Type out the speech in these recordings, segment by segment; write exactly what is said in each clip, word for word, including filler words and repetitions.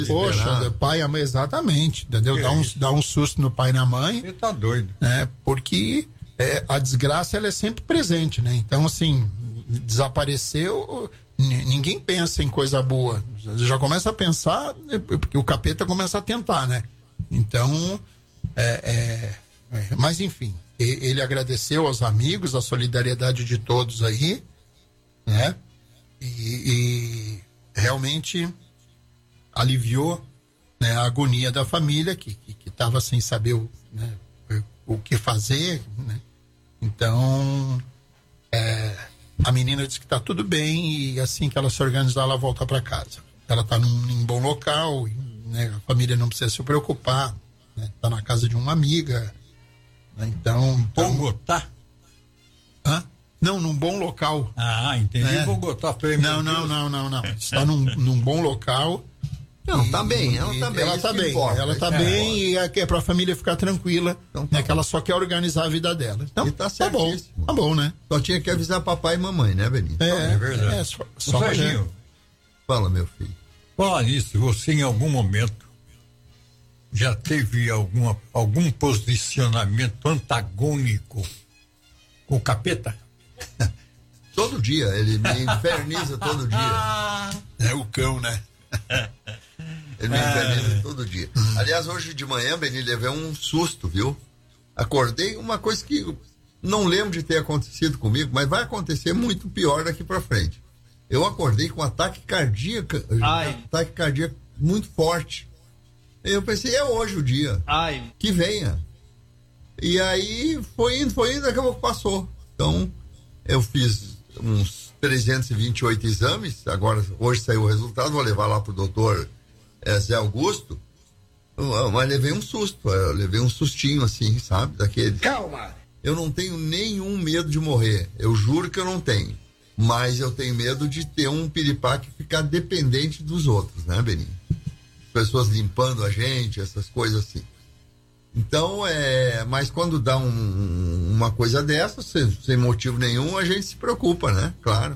Poxa, pai e mãe, exatamente, entendeu? Que dá, é um, isso? dá um susto no pai e na mãe. Você tá doido. Né? Porque é, a desgraça ela é sempre presente, né? Então, assim, desapareceu, n- ninguém pensa em coisa boa. Já começa a pensar, né, porque o capeta começa a tentar, né? Então, é, é, é, mas enfim, e- ele agradeceu aos amigos, a solidariedade de todos aí, né? E, e realmente aliviou, né, a agonia da família que que estava sem saber o, né, o que fazer, né? Então é, a menina disse que está tudo bem e assim que ela se organizar ela volta para casa. Ela está num, num bom local, né? A família não precisa se preocupar, né? Tá na casa de uma amiga, né? Então, então Bogotá? hã? Não, num bom local. Ah, entendi. É. Bogotá. Falei, Não, meu não, Deus. não, não, não. Está num, num bom local. Não, E- tá bem, ela tá e bem. Ela isso tá que bem, importa, ela tá isso que bem importa. e é que é pra família ficar tranquila, Então tá né? Que ela só quer organizar a vida dela. Então, E tá tá bom, certíssimo. tá bom, né? Só tinha que avisar papai e mamãe, né, Benito? É, É verdade. é, só, Ô, só pra- Serginho, Fala, meu filho. falar nisso, você em algum momento já teve alguma, algum posicionamento antagônico com o capeta? Todo dia, ele me inferniza todo dia. É o cão, né? Ele me inferniza todo dia. Aliás, hoje de manhã, Benito, levei um susto, viu? Acordei, uma coisa que não lembro de ter acontecido comigo, mas vai acontecer muito pior daqui pra frente. Eu acordei com um ataque cardíaco, Ai. ataque cardíaco muito forte. Eu pensei, é hoje o dia. Ai, Que venha. E aí foi indo, foi indo, daqui a pouco passou. Então, eu fiz uns trezentos e vinte e oito exames, agora, hoje saiu o resultado, vou levar lá pro doutor eh, Zé Augusto, Eu- mas levei um susto, eu levei um sustinho assim, sabe, daquele. calma. Eu não tenho nenhum medo de morrer, eu juro que eu não tenho, mas eu tenho medo de ter um piripaque e ficar dependente dos outros, né, Beninho? Pessoas limpando a gente, essas coisas assim. Então, é, mas quando dá um- uma coisa dessa, sem, sem motivo nenhum, a gente se preocupa, né? Claro.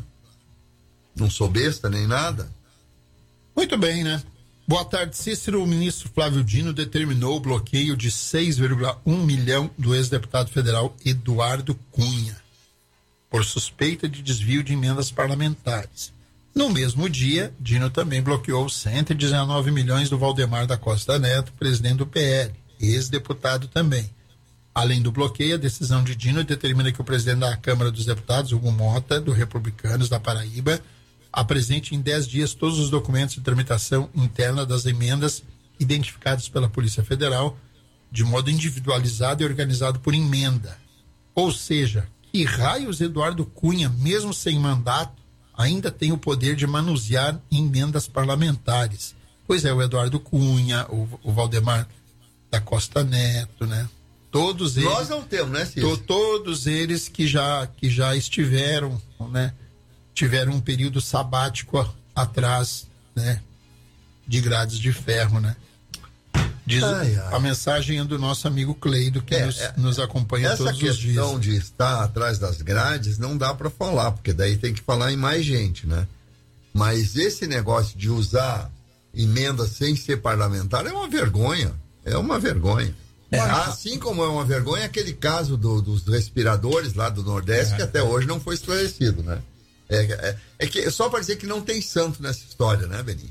Não sou besta nem nada. Muito bem, né? Boa tarde, Cícero. O ministro Flávio Dino determinou o bloqueio de seis vírgula um milhão do ex-deputado federal Eduardo Cunha, por suspeita de desvio de emendas parlamentares. No mesmo dia, Dino também bloqueou cento e dezenove milhões do Valdemar da Costa Neto, presidente do P L, ex-deputado também. Além do bloqueio, a decisão de Dino determina que o presidente da Câmara dos Deputados, Hugo Mota, do Republicanos da Paraíba, apresente em dez dias todos os documentos de tramitação interna das emendas identificados pela Polícia Federal, de modo individualizado e organizado por emenda. Ou seja, que raios Eduardo Cunha, mesmo sem mandato, ainda tem o poder de manusear emendas parlamentares? Pois é, o Eduardo Cunha, o, o Valdemar da Costa Neto, né? Todos eles. Nós não temos, né, Cícero? To- todos eles que já, que já estiveram, né? Tiveram um período sabático a- atrás, né? De grades de ferro, né? Diz Ai, ai. a mensagem é do nosso amigo Cleido, que É, nos, é, nos acompanha Essa todos os dias. questão de estar atrás das grades não dá para falar, porque daí tem que falar em mais gente, né? Mas esse negócio de usar emenda sem ser parlamentar é uma vergonha. É uma vergonha. É. Assim como é uma vergonha aquele caso do- dos respiradores lá do Nordeste, É. que até hoje não foi esclarecido, né? É, é, é que, só para dizer que não tem santo nessa história, né, Beninho?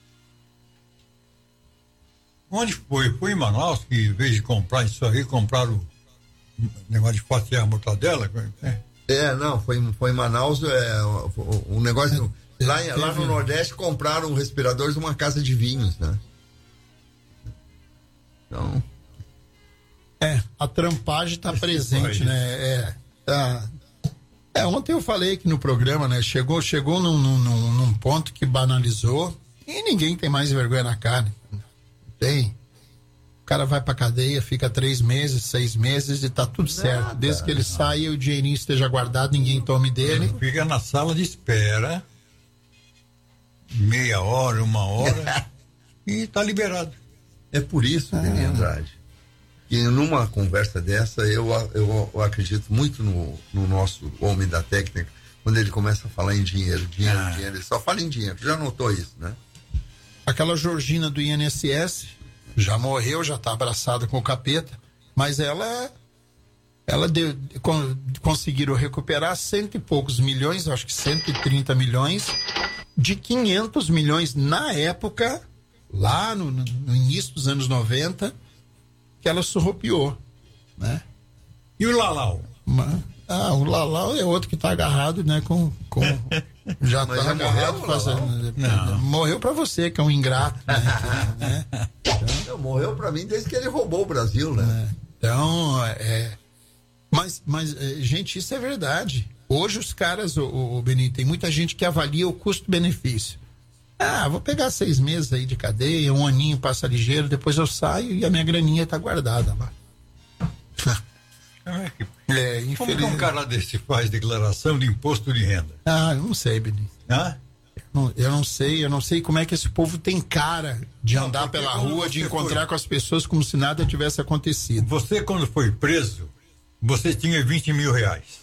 Onde foi? Foi em Manaus que, em vez de comprar isso aí, compraram o negócio de fatiar a mortadela? É. É, não, foi, em- foi em Manaus, é, o, o negócio. Lá, em- lá no Nordeste compraram respiradores de uma casa de vinhos, né? Então. É, a trampagem está presente, foi. né? É, tá. É, ontem eu falei aqui no programa, né? Chegou, chegou num, num, num ponto que banalizou e ninguém tem mais vergonha na cara. Tem. O cara vai pra cadeia, fica três meses, seis meses e tá tudo certo. Desde que ele saia e o dinheirinho esteja guardado, ninguém tome dele. Ele fica na sala de espera, meia hora, uma hora, e tá liberado. É por isso, Denis Andrade, que numa conversa dessa eu, eu, eu acredito muito no, no nosso homem da técnica, quando ele começa a falar em dinheiro, dinheiro, Ah. dinheiro, ele só fala em dinheiro. Já notou isso, né? Aquela Georgina do I N S S já morreu, já está abraçada com o capeta, mas ela, ela deu, con, conseguiram recuperar cento e poucos milhões, acho que cento e trinta milhões, de quinhentos milhões na época, lá no, no início dos anos noventa, que ela surrupiou, né? E o Lalau? Mas, ah, o Lalau é outro que está agarrado, né? Com, com já está agarrado. Morreu, fazendo, não. Morreu para você, que é um ingrato, né? né? Então, morreu para mim desde que ele roubou o Brasil, né? É. Então, é. Mas, mas, gente, isso é verdade. Hoje os caras, o, o Benito, tem muita gente que avalia o custo-benefício. Ah, vou pegar seis meses aí de cadeia, um aninho passa ligeiro, depois eu saio e a minha graninha tá guardada lá. É, infeliz... Como que um cara desse faz declaração de imposto de renda? Ah, eu não sei, Benito. Hã? Eu não, eu não sei, eu não sei como é que esse povo tem cara de não, andar pela rua, de encontrar foi... com as pessoas como se nada tivesse acontecido. Você, quando foi preso, você tinha vinte mil reais.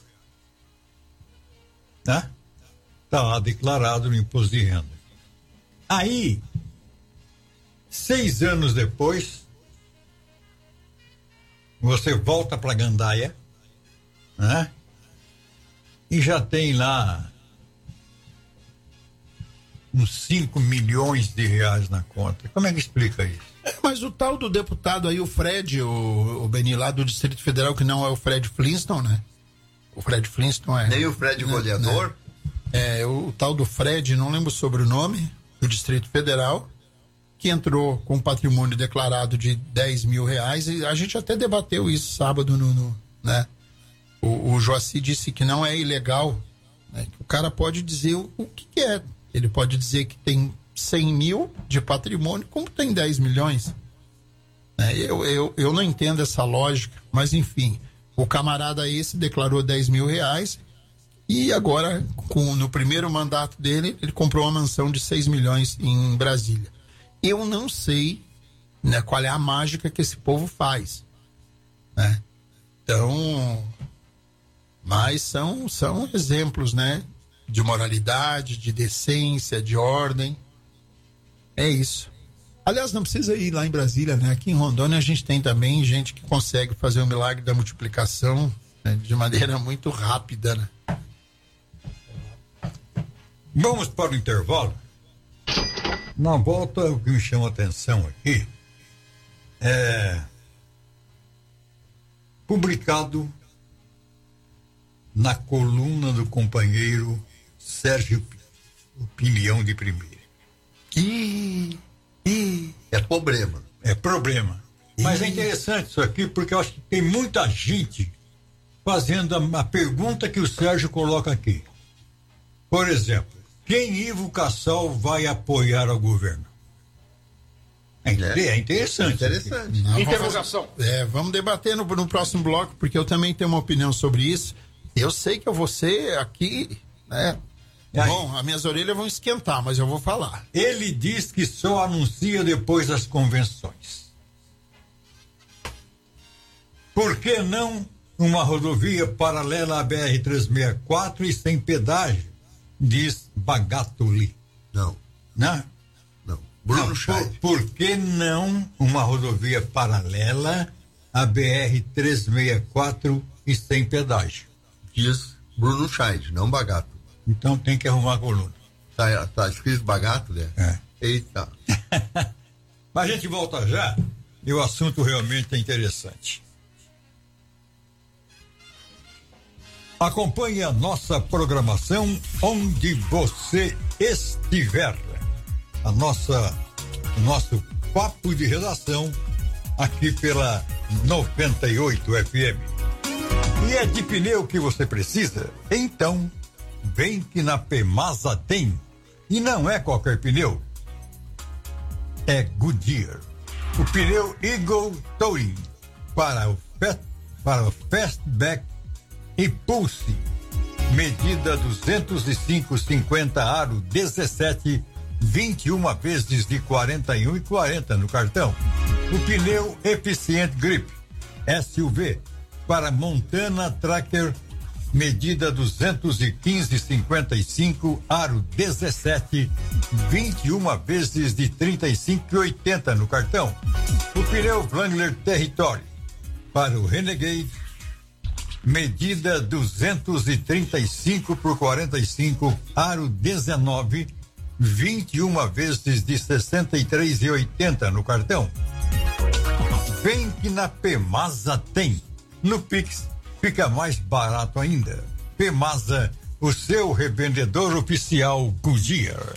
Tá? Tá lá declarado no imposto de renda. Aí, seis anos depois, você volta para Gandaia, né? E já tem lá uns cinco milhões de reais na conta. Como é que explica isso? É, mas o tal do deputado aí, o Fred, o, o Beni lá do Distrito Federal, que não é o Fred Flintstone, né? O Fred Flintstone é... Nem o Fred né, goleador? Né? É, o, o tal do Fred, não lembro o sobrenome, do Distrito Federal, que entrou com um patrimônio declarado de dez mil reais, e a gente até debateu isso sábado, no, no né? O, o Joaci disse que não é ilegal, né? O cara pode dizer o, o que, que é. Ele pode dizer que tem cem mil de patrimônio, como tem dez milhões. É, eu, eu, eu não entendo essa lógica, mas enfim, o camarada esse declarou dez mil reais e agora, com, no primeiro mandato dele, ele comprou uma mansão de seis milhões em Brasília. Eu não sei, né, qual é a mágica que esse povo faz, né? Então, mas são, são exemplos, né, de moralidade, de decência, de ordem. É isso. Aliás, não precisa ir lá em Brasília, né? Aqui em Rondônia a gente tem também gente que consegue fazer o milagre da multiplicação, né, de maneira muito rápida, né? Vamos para o intervalo. Na volta, o que me chama a atenção aqui é publicado na coluna do companheiro Sérgio Opinião de Primeira. E, e é problema. É problema. E... Mas é interessante isso aqui, porque eu acho que tem muita gente fazendo a, a pergunta que o Sérgio coloca aqui. Por exemplo, quem Ivo Cassal vai apoiar ao governo? É, é, é interessante. É interessante. Não, interrogação. Vamos, é, vamos debater no, no próximo bloco, porque eu também tenho uma opinião sobre isso. Eu sei que eu vou ser aqui, né? Bom, as minhas orelhas vão esquentar, mas eu vou falar. Ele diz que só anuncia depois das convenções. Por que não uma rodovia paralela à B R trezentos e sessenta e quatro e sem pedágio? Diz Bagatoli. Não. Não? Não. Bruno Scheid. Por, por que não uma rodovia paralela à B R trezentos e sessenta e quatro e sem pedágio? Diz Bruno Scheid, não Bagatoli. Então tem que arrumar a coluna. Tá, tá escrito Bagatoli, né? É. Eita. Mas a gente volta já e o assunto realmente é interessante. Acompanhe a nossa programação onde você estiver. A nossa, o nosso papo de redação aqui pela noventa e oito F M. E é de pneu que você precisa? Então, vem que na Pemasa tem. E não é qualquer pneu. É Goodyear. O pneu Eagle Touring para o, fast, para o Fastback e Pulse, medida duzentos e cinco cinquenta aro dezessete, vinte e uma vezes de quarenta e um e quarenta no cartão. O pneu Efficient Grip S U V para Montana Tracker medida duzentos e quinze cinquenta e cinco, aro dezessete, vinte e uma vezes de trinta e cinco e oitenta no cartão. O pneu Wrangler Territory para o Renegade, medida duzentos e trinta e cinco por quarenta e cinco, aro dezenove, vinte e uma vezes de sessenta e três e oitenta no cartão. Vem que na Pemasa tem. No Pix fica mais barato ainda. Pemasa, o seu revendedor oficial Goodyear.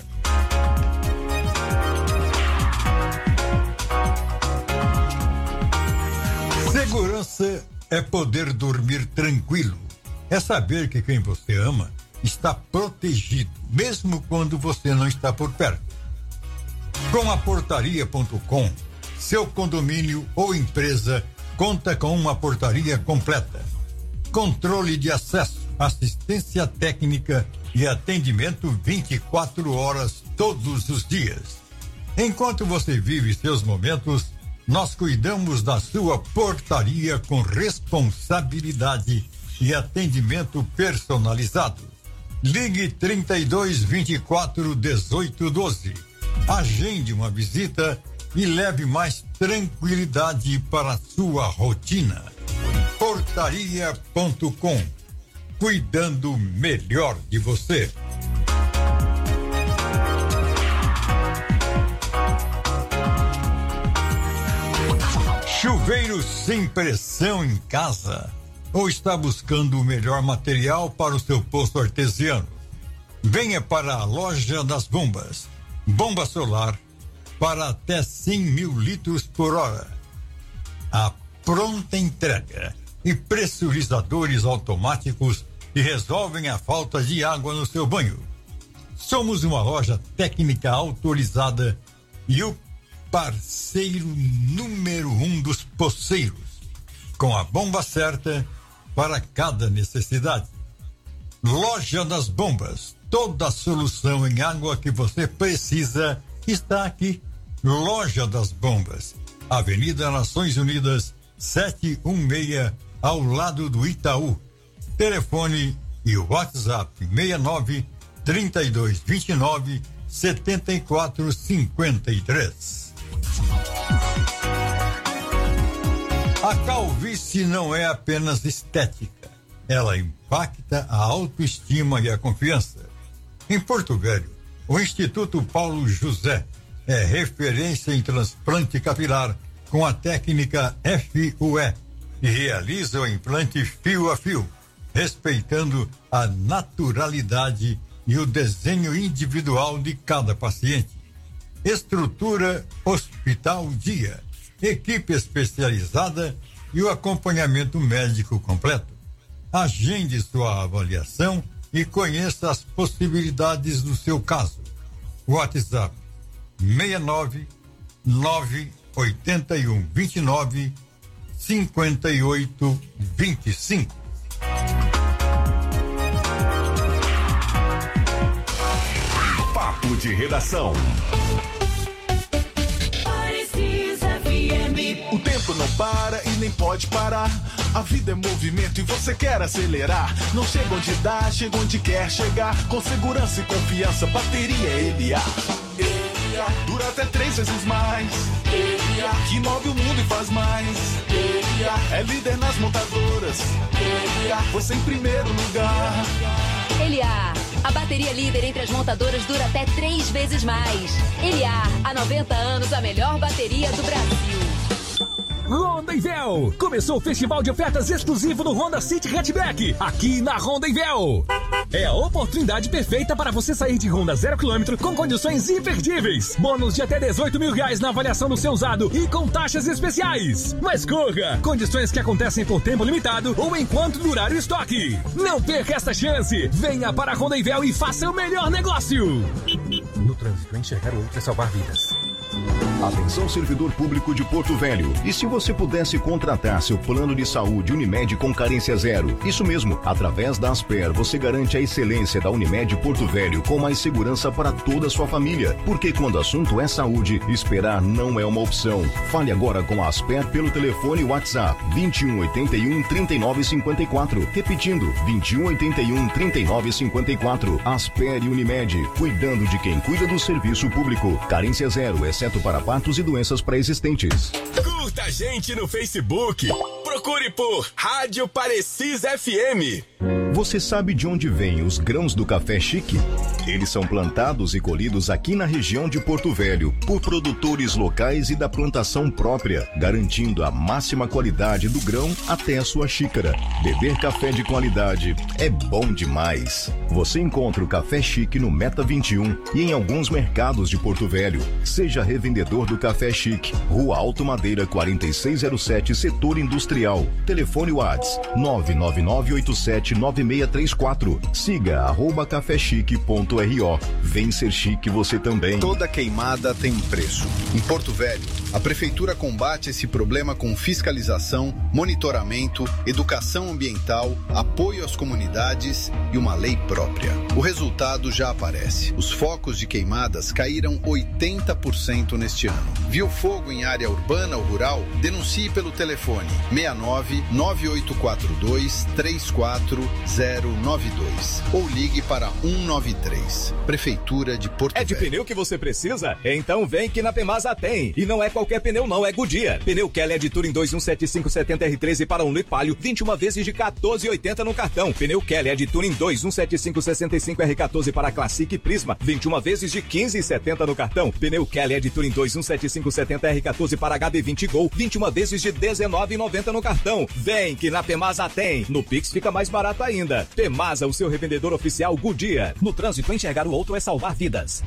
Segurança é poder dormir tranquilo. É saber que quem você ama está protegido, mesmo quando você não está por perto. Com a portaria ponto com, seu condomínio ou empresa conta com uma portaria completa. Controle de acesso, assistência técnica e atendimento vinte e quatro horas todos os dias. Enquanto você vive seus momentos, nós cuidamos da sua portaria com responsabilidade e atendimento personalizado. Ligue trinta e dois, vinte e quatro, dezoito, doze. Agende uma visita e leve mais tranquilidade para a sua rotina. portaria ponto com, cuidando melhor de você. Chuveiro sem pressão em casa? Ou está buscando o melhor material para o seu poço artesiano? Venha para a Loja das Bombas. Bomba solar para até cem mil litros por hora. A pronta entrega e pressurizadores automáticos que resolvem a falta de água no seu banho. Somos uma loja técnica autorizada e o parceiro número um dos poceiros, com a bomba certa para cada necessidade. Loja das Bombas, toda a solução em água que você precisa está aqui. Loja das Bombas, Avenida Nações Unidas, setecentos e dezesseis, ao lado do Itaú. Telefone e o WhatsApp seis nove, trinta e dois, vinte e nove, setenta e quatro, cinquenta e três. A calvície não é apenas estética, ela impacta a autoestima e a confiança. Em Porto Velho, o Instituto Paulo José é referência em transplante capilar com a técnica F U E e realiza o implante fio a fio, respeitando a naturalidade e o desenho individual de cada paciente. Estrutura Hospital Dia, equipe especializada e o acompanhamento médico completo. Agende sua avaliação e conheça as possibilidades do seu caso. WhatsApp seis nove, nove oito um, vinte e nove, cinquenta e oito, vinte e cinco. Papo de Redação. O tempo não para e nem pode parar. A vida é movimento e você quer acelerar. Não chega onde dá, chega onde quer chegar. Com segurança e confiança, bateria L A. L A dura até três vezes mais. L A que move o mundo e faz mais. L A é líder nas montadoras. L A você em primeiro lugar. L A, a bateria líder entre as montadoras dura até três vezes mais. L A, há noventa anos, a melhor bateria do Brasil. Honda Invel. Começou o festival de ofertas exclusivo no Honda City Hatchback, aqui na Honda Invel. É a oportunidade perfeita para você sair de Honda zero quilômetro com condições imperdíveis. Bônus de até dezoito mil reais na avaliação do seu usado e com taxas especiais. Mas corra! Condições que acontecem por tempo limitado ou enquanto durar o estoque. Não perca esta chance. Venha para a Honda Invel e faça o melhor negócio. No trânsito, enxergar o outro é salvar vidas. Atenção, servidor público de Porto Velho. E se você pudesse contratar seu plano de saúde Unimed com carência zero? Isso mesmo, através da Asper, você garante a excelência da Unimed Porto Velho com mais segurança para toda a sua família. Porque quando o assunto é saúde, esperar não é uma opção. Fale agora com a Asper pelo telefone WhatsApp vinte e um, oitenta e um, trinta e nove, cinquenta e quatro. Repetindo, vinte e um, oitenta e um, trinta e nove, cinquenta e quatro. Asper e Unimed, cuidando de quem cuida do serviço público. Carência zero, exceto para partos e doenças pré-existentes. Curta a gente no Facebook. Procure por Rádio Parecis F M. Você sabe de onde vêm os grãos do café chique? Eles são plantados e colhidos aqui na região de Porto Velho por produtores locais e da plantação própria, garantindo a máxima qualidade do grão até a sua xícara. Beber café de qualidade é bom demais. Você encontra o café chique no Meta vinte e um e em alguns mercados de Porto Velho. Seja revendedor do Café Chique, Rua Alto Madeira quarenta e seis zero sete, Setor Industrial. Telefone WhatsApp nove nove nove oito sete nove seis três quatro. Siga arroba cafechique ponto ro. Vem ser chique você também. Toda queimada tem um preço. Em Porto Velho, a Prefeitura combate esse problema com fiscalização, monitoramento, educação ambiental, apoio às comunidades e uma lei própria. O resultado já aparece. Os focos de queimadas caíram oitenta por cento neste ano. Viu fogo em área urbana ou rural? Denuncie pelo telefone seis nove nove oito quatro dois três quatro zero nove dois ou ligue para um nove três. Prefeitura de Porto Velho. É de pneu que você precisa? Então vem que na Pemasa tem. E não é qualquer pneu não, é Goodyear. Pneu Keller de Touring dois um sete cinco sete zero R treze para um Palio, vinte e uma vezes de quatorze e oitenta no cartão. Pneu Keller de Touring dois um sete cinco seis cinco R quatorze para Classic e Prisma, vinte e uma vezes de quinze e setenta no cartão. Pneu Keller de Touring dois um sete cinco sete zero R quatorze para H B vinte Gol, vinte e uma vezes de dezenove e noventa no cartão. Vem que na Pemasa tem. No Pix fica mais barato ainda. Pemasa, o seu revendedor oficial Goodyear. No trânsito, enxergar o outro é salvar vidas.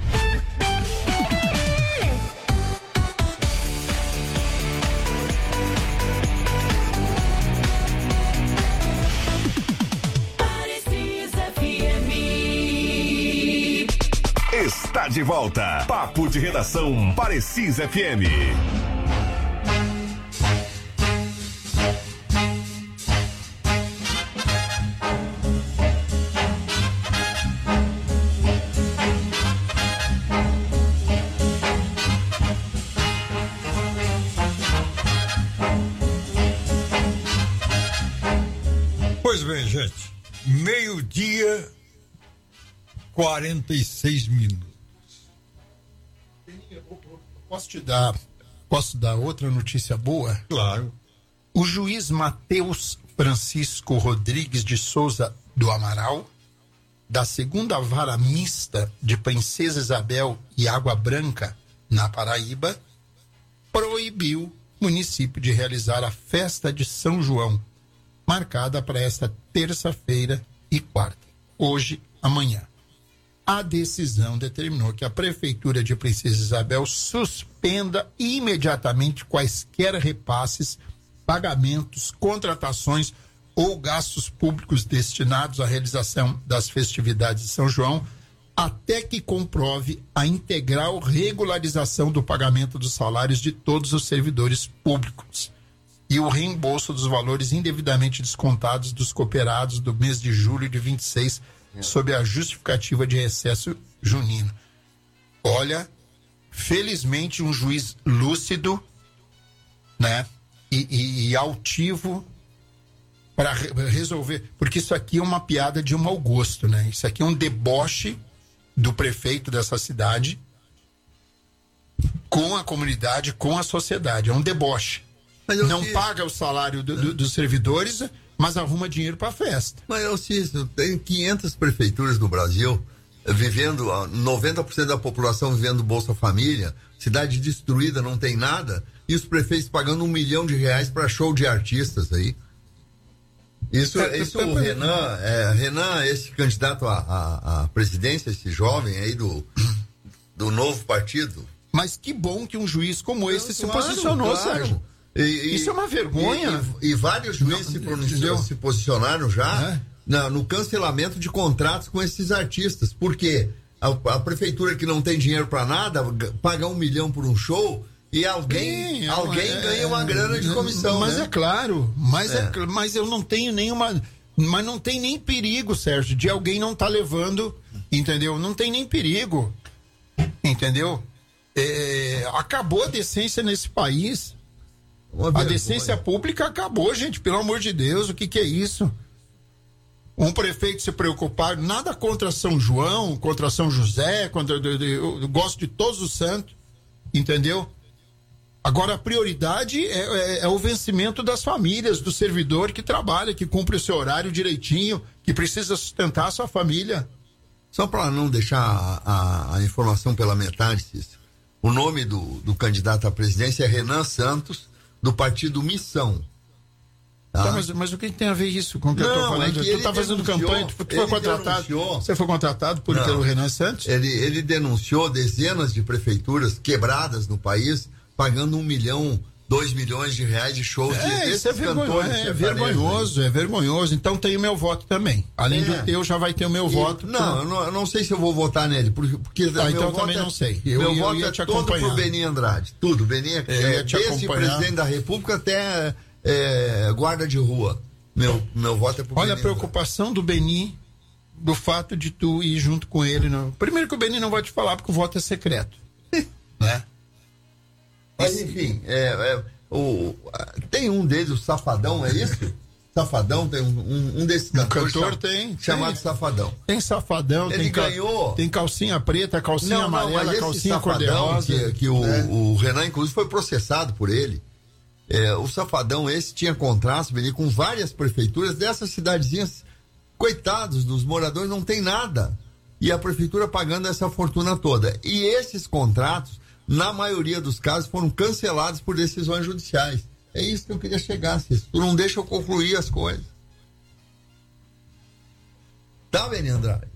Está de volta. Papo de Redação Parecis F M. Pois bem, gente, meio-dia, quarenta e seis minutos. Posso te dar, posso dar outra notícia boa? Claro. O juiz Matheus Francisco Rodrigues de Souza do Amaral, da segunda vara mista de Princesa Isabel e Água Branca, na Paraíba, proibiu o município de realizar a festa de São João, marcada para esta terça-feira e quarta, hoje, amanhã. A decisão determinou que a Prefeitura de Princesa Isabel suspenda imediatamente quaisquer repasses, pagamentos, contratações ou gastos públicos destinados à realização das festividades de São João, até que comprove a integral regularização do pagamento dos salários de todos os servidores públicos e o reembolso dos valores indevidamente descontados dos cooperados do mês de julho de vinte e seis, sob a justificativa de recesso junino. Olha, felizmente um juiz lúcido, né, e, e, e altivo para re resolver, porque isso aqui é uma piada de um mau gosto, né? Isso aqui é um deboche do prefeito dessa cidade com a comunidade, com a sociedade. É um deboche. Não que... paga o salário do, do, dos servidores, mas arruma dinheiro para a festa. Mas eu Cícero, tem quinhentas prefeituras do Brasil vivendo, noventa por cento da população vivendo Bolsa Família, cidade destruída, não tem nada, e os prefeitos pagando um milhão de reais para show de artistas aí. Isso, é, isso é, o Renan, é, Renan, esse candidato à, à, à presidência, esse jovem aí do, do novo partido. Mas que bom que um juiz como esse claro, se posicionou, claro. Sérgio. E, e, isso é uma vergonha. E, e, e vários juízes se, pronunciou, se posicionaram já é. na, no cancelamento de contratos com esses artistas. Porque a, a prefeitura que não tem dinheiro para nada, pagar um milhão por um show, E alguém, Sim, alguém é, ganha uma grana de comissão, mas né? é claro, mas, é. É. mas eu não tenho nenhuma, mas não tem nem perigo, Sérgio, de alguém não estar tá levando, entendeu? Não tem nem perigo, entendeu? É, acabou a decência nesse país. Uma A vergonha. decência pública acabou, gente, pelo amor de Deus, o que que é isso? Um prefeito se preocupar, nada contra São João, contra São José, contra, eu, eu gosto de todos os santos, entendeu? Agora a prioridade é, é, é o vencimento das famílias, do servidor que trabalha, que cumpre o seu horário direitinho, que precisa sustentar a sua família. Só para não deixar a, a, a informação pela metade, Cícero, o nome do, do candidato à presidência é Renan Santos, do partido Missão. Tá? Tá, mas, mas o que tem a ver isso com o que Não, eu tô falando? é que tu ele tá fazendo denunciou, campanha, tu, tu ele foi contratado. denunciou. Você foi contratado por, Não. pelo Renan Santos? Ele, ele denunciou dezenas de prefeituras quebradas no país, pagando um milhão, dois milhões de reais de shows de É, isso é, desses vergonho, cantores é sertanejos vergonhoso, é vergonhoso. Então tem o meu voto também. Além É. do teu, já vai ter o meu aí. voto. E, não, eu não, eu não sei se eu vou votar nele, porque, porque Ah, meu então eu voto também é, não sei. Eu- meu eu voto ia é te todo acompanhar. pro Beni Andrade, tudo. Beni é, Eu ia é te desde acompanhar. presidente da República até é, guarda de rua. Meu, meu voto é pro Olha a Beni preocupação do Beni, do fato de tu ir junto com ele. Não. Primeiro que o Beni não vai te falar porque o voto é secreto. Né? Mas enfim, é, é, o, tem um deles, o Safadão, é isso? Safadão, tem um, um, um desses cantores cantor cham- tem, chamado tem. Safadão. Tem safadão, Ele tem, ca- ganhou. tem calcinha preta, calcinha Não, não, amarela, mas esse calcinha Safadão, cor-de-rosa. que, que o, né? o Renan, inclusive, foi processado por ele. É, o Safadão esse tinha contratos, Beni, com várias prefeituras dessas cidadezinhas. Coitados dos moradores, não tem nada. E a prefeitura pagando essa fortuna toda. E esses contratos, na maioria dos casos, foram cancelados por decisões judiciais. É isso que eu queria chegar, Cícero. Tu não deixa eu concluir as coisas. Tá, Beni Andrade?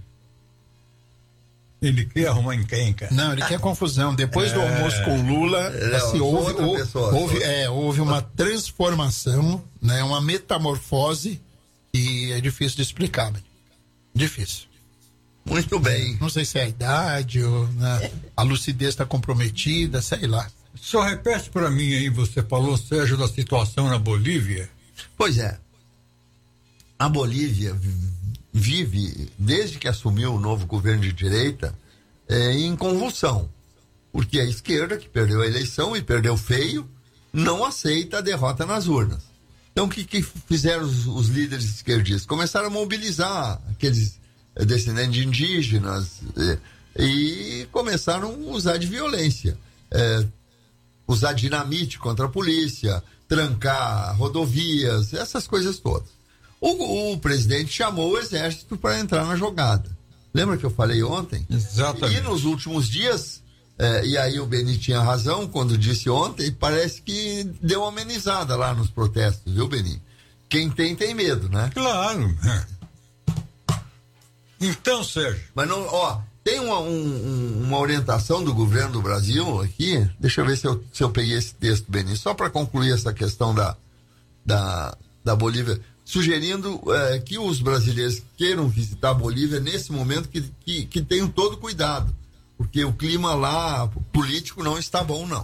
Ele quer arrumar encrenca. Não, ele quer confusão. Depois do almoço com o Lula, Não, assim, sou houve, outra houve, pessoa, houve, sou- é, houve uma transformação, né, uma metamorfose e é difícil de explicar. Né? Difícil. Muito bem. Não sei se é a idade ou né, a lucidez está comprometida, sei lá. Só repete para mim aí, você falou, Sérgio, da situação na Bolívia. Pois é. A Bolívia vi- vive, desde que assumiu o novo governo de direita, é, em convulsão. Porque a esquerda, que perdeu a eleição e perdeu feio, não aceita a derrota nas urnas. Então, o que, que fizeram os, os líderes esquerdistas? Começaram a mobilizar aqueles eh, descendentes de indígenas eh, e começaram a usar de violência. Eh, usar dinamite contra a polícia, trancar rodovias, essas coisas todas. O, o presidente chamou o exército para entrar na jogada. Lembra que eu falei ontem? Exatamente. E nos últimos dias, eh, e aí o Beni tinha razão quando disse ontem, parece que deu uma amenizada lá nos protestos, viu, Beni? Quem tem, tem medo, né? Claro. Então, Sérgio, Mas não, ó, tem uma, um- um- uma orientação do governo do Brasil aqui, deixa eu ver se eu, se eu peguei esse texto, Beni, só para concluir essa questão da, da, da Bolívia, sugerindo eh, que os brasileiros queiram visitar a Bolívia nesse momento, que, que, que tenham todo cuidado, porque o clima lá político não está bom, não.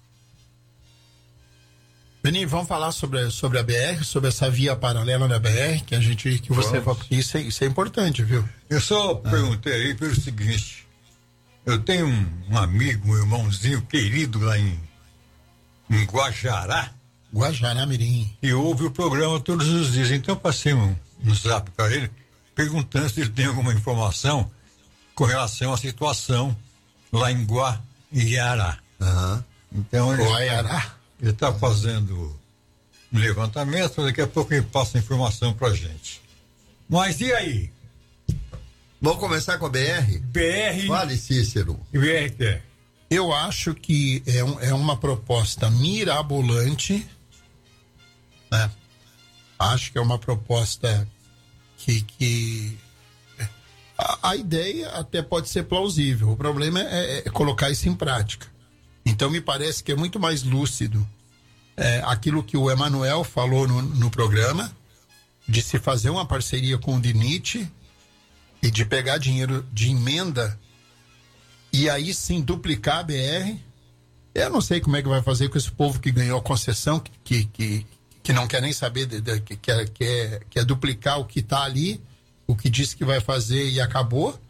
Beni, vamos falar sobre, sobre a B R, sobre essa via paralela da B R, que a gente, que você Vamos. isso é, isso é importante, viu? eu só perguntei aí pelo seguinte. Eu tenho um, um amigo, um irmãozinho querido lá em, em Guajará, Guajará Mirim. que ouve o programa todos os dias. Então eu passei um, um zap para ele, perguntando se ele tem alguma informação com relação à situação lá em Guajará. Aham. Então ele Guaiará. ele está fazendo um levantamento, daqui a pouco ele passa a informação para gente. Mas e aí? Vamos começar com a B R? B R Fale, Cícero. e B R T. Eu acho que é, um- é uma proposta mirabolante, né? Acho que é uma proposta que, que a, a ideia até pode ser plausível. O problema é, é colocar isso em prática. Então me parece que é muito mais lúcido é, aquilo que o Emanuel falou no, no programa, de se fazer uma parceria com o D N I T e de pegar dinheiro de emenda e aí sim duplicar a B R. Eu não sei como é que vai fazer com esse povo que ganhou a concessão, que, que, que não quer nem saber, de, de, que, quer, quer, quer duplicar o que está ali, o que disse que vai fazer e acabou.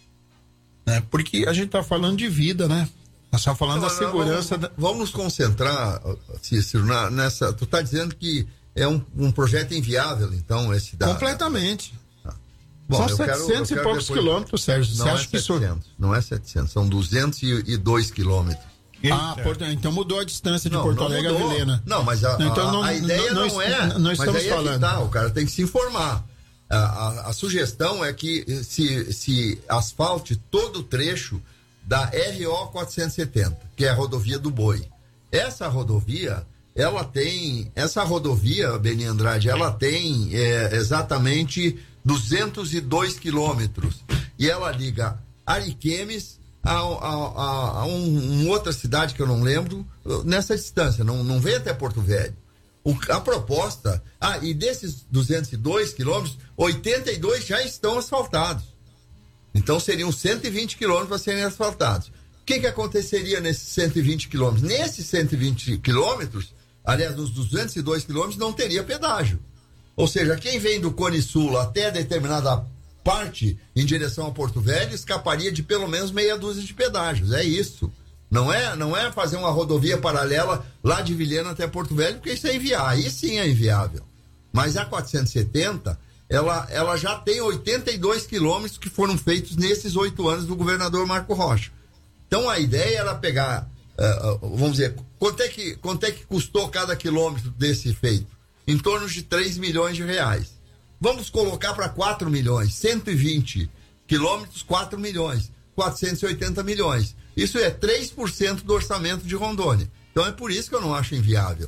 Né? Porque a gente está falando de vida, né? Nós estamos falando então, da segurança. Vamos, da... vamos nos concentrar, Cícero, na, nessa. Tu está dizendo que é um, um projeto inviável, então, esse da. Completamente. Ah. Bom, são eu setecentos quero, eu e quero poucos depois... quilômetros, Sérgio. Não Você é acha que setecentos, isso... não é setecentos, são duzentos e dois quilômetros. Ah, Porto... então mudou a distância de não, Porto não Alegre a mudou. Vilhena. Não, mas a, então, não, a, a ideia não, não, não é. Não estamos mas aí falando. É que tá, o cara tem que se informar. A, a, a sugestão é que se, se asfalte todo o trecho da R O quatrocentos e setenta, que é a rodovia do Boi. Essa rodovia, ela tem, essa rodovia, Beni Andrade, ela tem é, exatamente duzentos e dois quilômetros e ela liga Ariquemes a, a, a, a um, uma outra cidade que eu não lembro, nessa distância, não, não vem até Porto Velho. O, a proposta, ah, e desses duzentos e dois quilômetros, oitenta e dois já estão asfaltados. Então seriam cento e vinte quilômetros para serem asfaltados. O que, que aconteceria nesses cento e vinte quilômetros? Nesses cento e vinte quilômetros, aliás, nos duzentos e dois quilômetros, não teria pedágio. Ou seja, quem vem do Cone Sul até determinada parte em direção a Porto Velho escaparia de pelo menos meia dúzia de pedágios. É isso. Não é, não é fazer uma rodovia paralela lá de Vilhena até Porto Velho, porque isso é inviável. Aí sim é inviável. Mas a quatrocentos e setenta... Ela, ela já tem oitenta e dois quilômetros que foram feitos nesses oito anos do governador Marco Rocha. Então a ideia era pegar, uh, vamos dizer, quanto é, que, quanto é que custou cada quilômetro desse feito? Em torno de três milhões de reais. Vamos colocar para quatro milhões, cento e vinte quilômetros, quatro milhões, quatrocentos e oitenta milhões. Isso é três por cento do orçamento de Rondônia. Então é por isso que eu não acho inviável.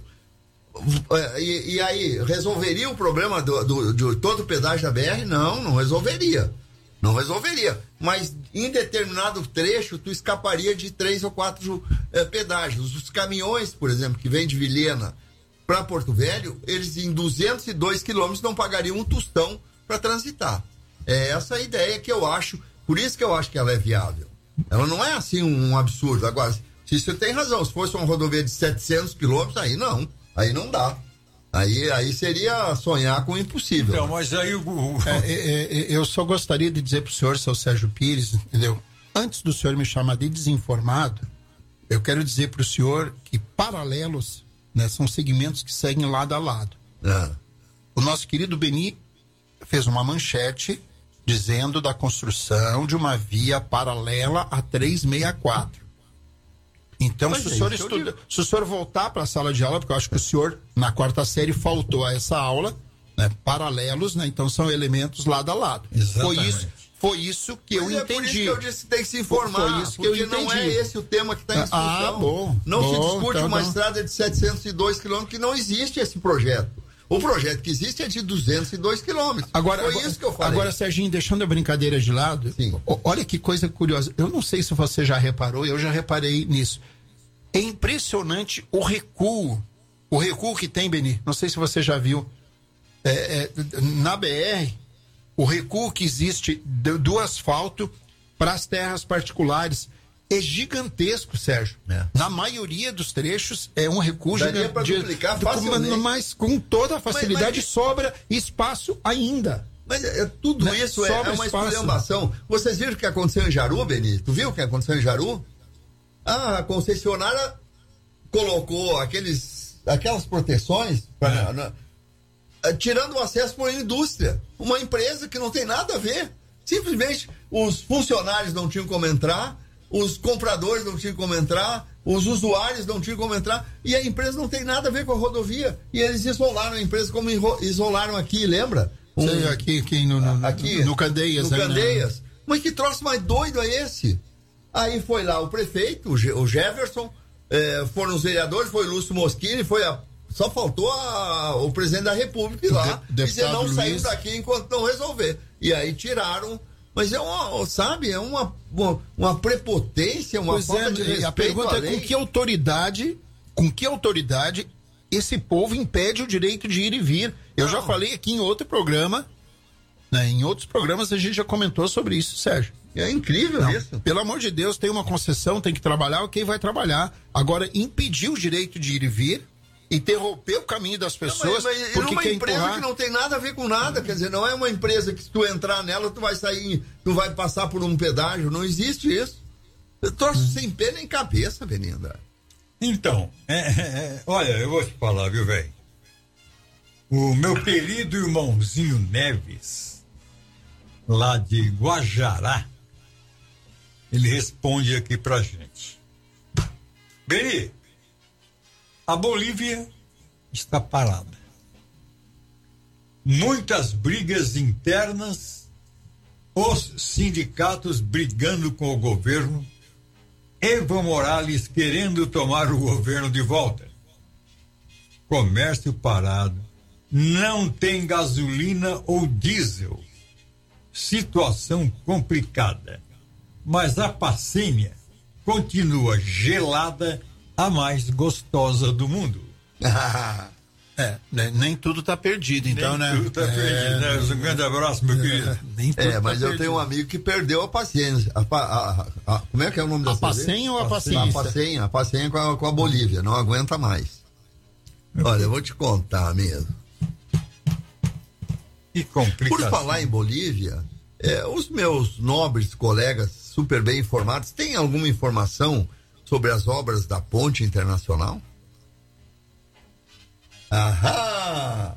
E, e aí, resolveria o problema do, do, de todo o pedágio da B R? Não, não resolveria. Não resolveria. Mas em determinado trecho, tu escaparia de três ou quatro eh, pedágios. Os caminhões, por exemplo, que vêm de Vilhena para Porto Velho, eles em duzentos e dois quilômetros não pagariam um tostão para transitar. É essa a ideia que eu acho, por isso que eu acho que ela é viável. Ela não é assim um absurdo. Agora, se você tem razão, se fosse uma rodovia de setecentos quilômetros, aí não. Aí não dá. Aí, aí seria sonhar com o impossível. Então, mas aí o... É, é, é, eu só gostaria de dizer pro senhor, seu Sérgio Pires, entendeu? Antes do senhor me chamar de desinformado, eu quero dizer pro senhor que paralelos, né, são segmentos que seguem lado a lado. É. O nosso querido Beni fez uma manchete dizendo da construção de uma via paralela a trezentos e sessenta e quatro. Então, se o, senhor estuda, se o senhor voltar para a sala de aula, porque eu acho que o senhor, na quarta série, faltou a essa aula, né, paralelos, né, então são elementos lado a lado. Exatamente. Foi isso, foi isso que Mas eu é entendi. Por isso que eu disse que tem que se informar, foi isso que porque eu entendi. não é esse o tema que está em discussão. Ah, bom. Não bom, se discute então, uma não. estrada de setecentos e dois quilômetros, que não existe esse projeto. O projeto que existe é de duzentos e dois quilômetros. Agora, Foi agora, isso que eu falei. Agora, Serginho, deixando a brincadeira de lado, Sim. o, olha que coisa curiosa. Eu não sei se você já reparou, eu já reparei nisso. É impressionante o recuo, o recuo que tem, Beni. Não sei se você já viu. É, é, na B R, o recuo que existe do, do asfalto para as terras particulares é gigantesco, Sérgio. É. Na maioria dos trechos é um recuo Daria para gigante. duplicar de, facilmente. Mas com toda a facilidade mas, mas... sobra espaço ainda. Mas é, tudo Né? isso é, Sobra é uma espaço. esculhambação. Vocês viram o que aconteceu em Jaru, Beni? Tu viu o que aconteceu em Jaru? Ah, a concessionária colocou aqueles, aquelas proteções pra, É. na, na, tirando o acesso por indústria. Uma empresa que não tem nada a ver. Simplesmente os funcionários não tinham como entrar, os compradores não tinham como entrar, os usuários não tinham como entrar, e a empresa não tem nada a ver com a rodovia. E eles isolaram a empresa como isolaram aqui, lembra? Um, Sei, aqui, aqui no, no, aqui, no Candeias. No né? Candeias. Mas que troço mais doido é esse? Aí foi lá o prefeito, o, Ge- o Jefferson, eh, foram os vereadores, foi o Lúcio Moschini, foi a, só faltou a, o presidente da República ir lá de, e dizer não Luiz. saímos daqui enquanto não resolver. E aí tiraram, mas é uma, sabe, é uma, uma, uma prepotência, uma Pois falta é, de e respeito a pergunta à é lei. com que autoridade, com que autoridade esse povo impede o direito de ir e vir. Eu Não. já falei aqui em outro programa, né, em outros programas a gente já comentou sobre isso, Sérgio. É incrível Não, isso. pelo amor de Deus, tem uma concessão, tem que trabalhar, quem vai trabalhar. Agora, impedir o direito de ir e vir, interromper o caminho das pessoas. Não, mas, mas, porque numa quer empresa empurrar... que não tem nada a ver com nada, quer dizer, não é uma empresa que se tu entrar nela, tu vai sair, tu vai passar por um pedágio, não existe isso. Eu torço hum. sem pé nem cabeça, Beninda. Então, é, é, olha, eu vou te falar, viu, velho? O meu querido irmãozinho Neves, lá de Guajará, ele responde aqui pra gente. Beni, a Bolívia está parada. Muitas brigas internas, os sindicatos brigando com o governo, Evo Morales querendo tomar o governo de volta. Comércio parado, não tem gasolina ou diesel. Situação complicada. Mas a Pacenha continua gelada, a mais gostosa do mundo. É, né, nem tudo tá perdido, então, nem né? Tudo tá é, perdido, né? Um grande abraço, meu querido. Nem tudo é, mas tá eu perdido. tenho um amigo que perdeu a paciência. A, a, a, a, como é que é o nome da A Pacenha ou a Paciência? A Pacenha, a Pacenha com a, com a Bolívia, não aguenta mais. Olha, eu vou te contar mesmo. Que complicação. Por falar em Bolívia, é, os meus nobres colegas super bem informados, têm alguma informação sobre as obras da Ponte Internacional? Aham!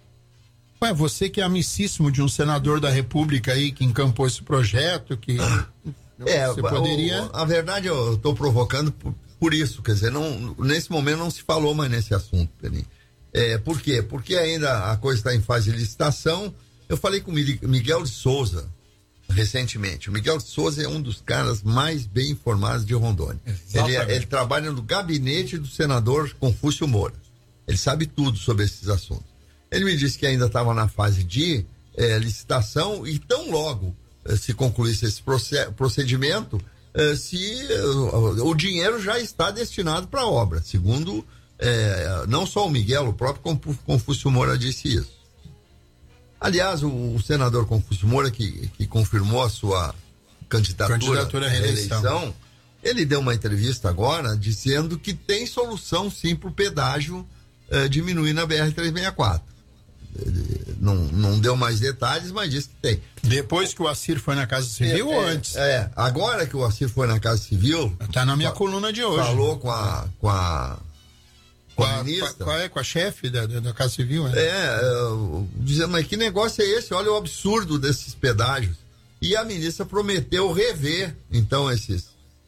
Ué, você que é amicíssimo de um senador da República aí que encampou esse projeto, que é, você poderia... O, a verdade eu estou provocando por, por isso, quer dizer, não, nesse momento não se falou mais nesse assunto, Peninha. É, por quê? Porque ainda a coisa está em fase de licitação. Eu falei com o Miguel de Souza recentemente. O Miguel de Souza é um dos caras mais bem informados de Rondônia. Ele, ele trabalha no gabinete do senador Confúcio Moura. Ele sabe tudo sobre esses assuntos. Ele me disse que ainda estava na fase de eh, licitação e tão logo eh, se concluísse esse procedimento, eh, se uh, o dinheiro já está destinado para a obra, segundo eh, não só o Miguel, o próprio Confúcio Moura disse isso. Aliás, o, o senador Confúcio Moura, que, que confirmou a sua candidatura, candidatura à reeleição, reeleição, ele deu uma entrevista agora dizendo que tem solução sim para o pedágio eh, diminuir na B R trezentos e sessenta e quatro. Ele não, não deu mais detalhes, mas disse que tem. Depois que o Assir foi na Casa Civil é, ou é, antes? É, agora que o Assir foi na Casa Civil... Tá na minha fa- coluna de hoje. Falou com a... Com a Com a, com a, com a chefe da, da Casa Civil, né? É, uh, dizendo, mas que negócio é esse? Olha o absurdo desses pedágios. E a ministra prometeu rever, então, esses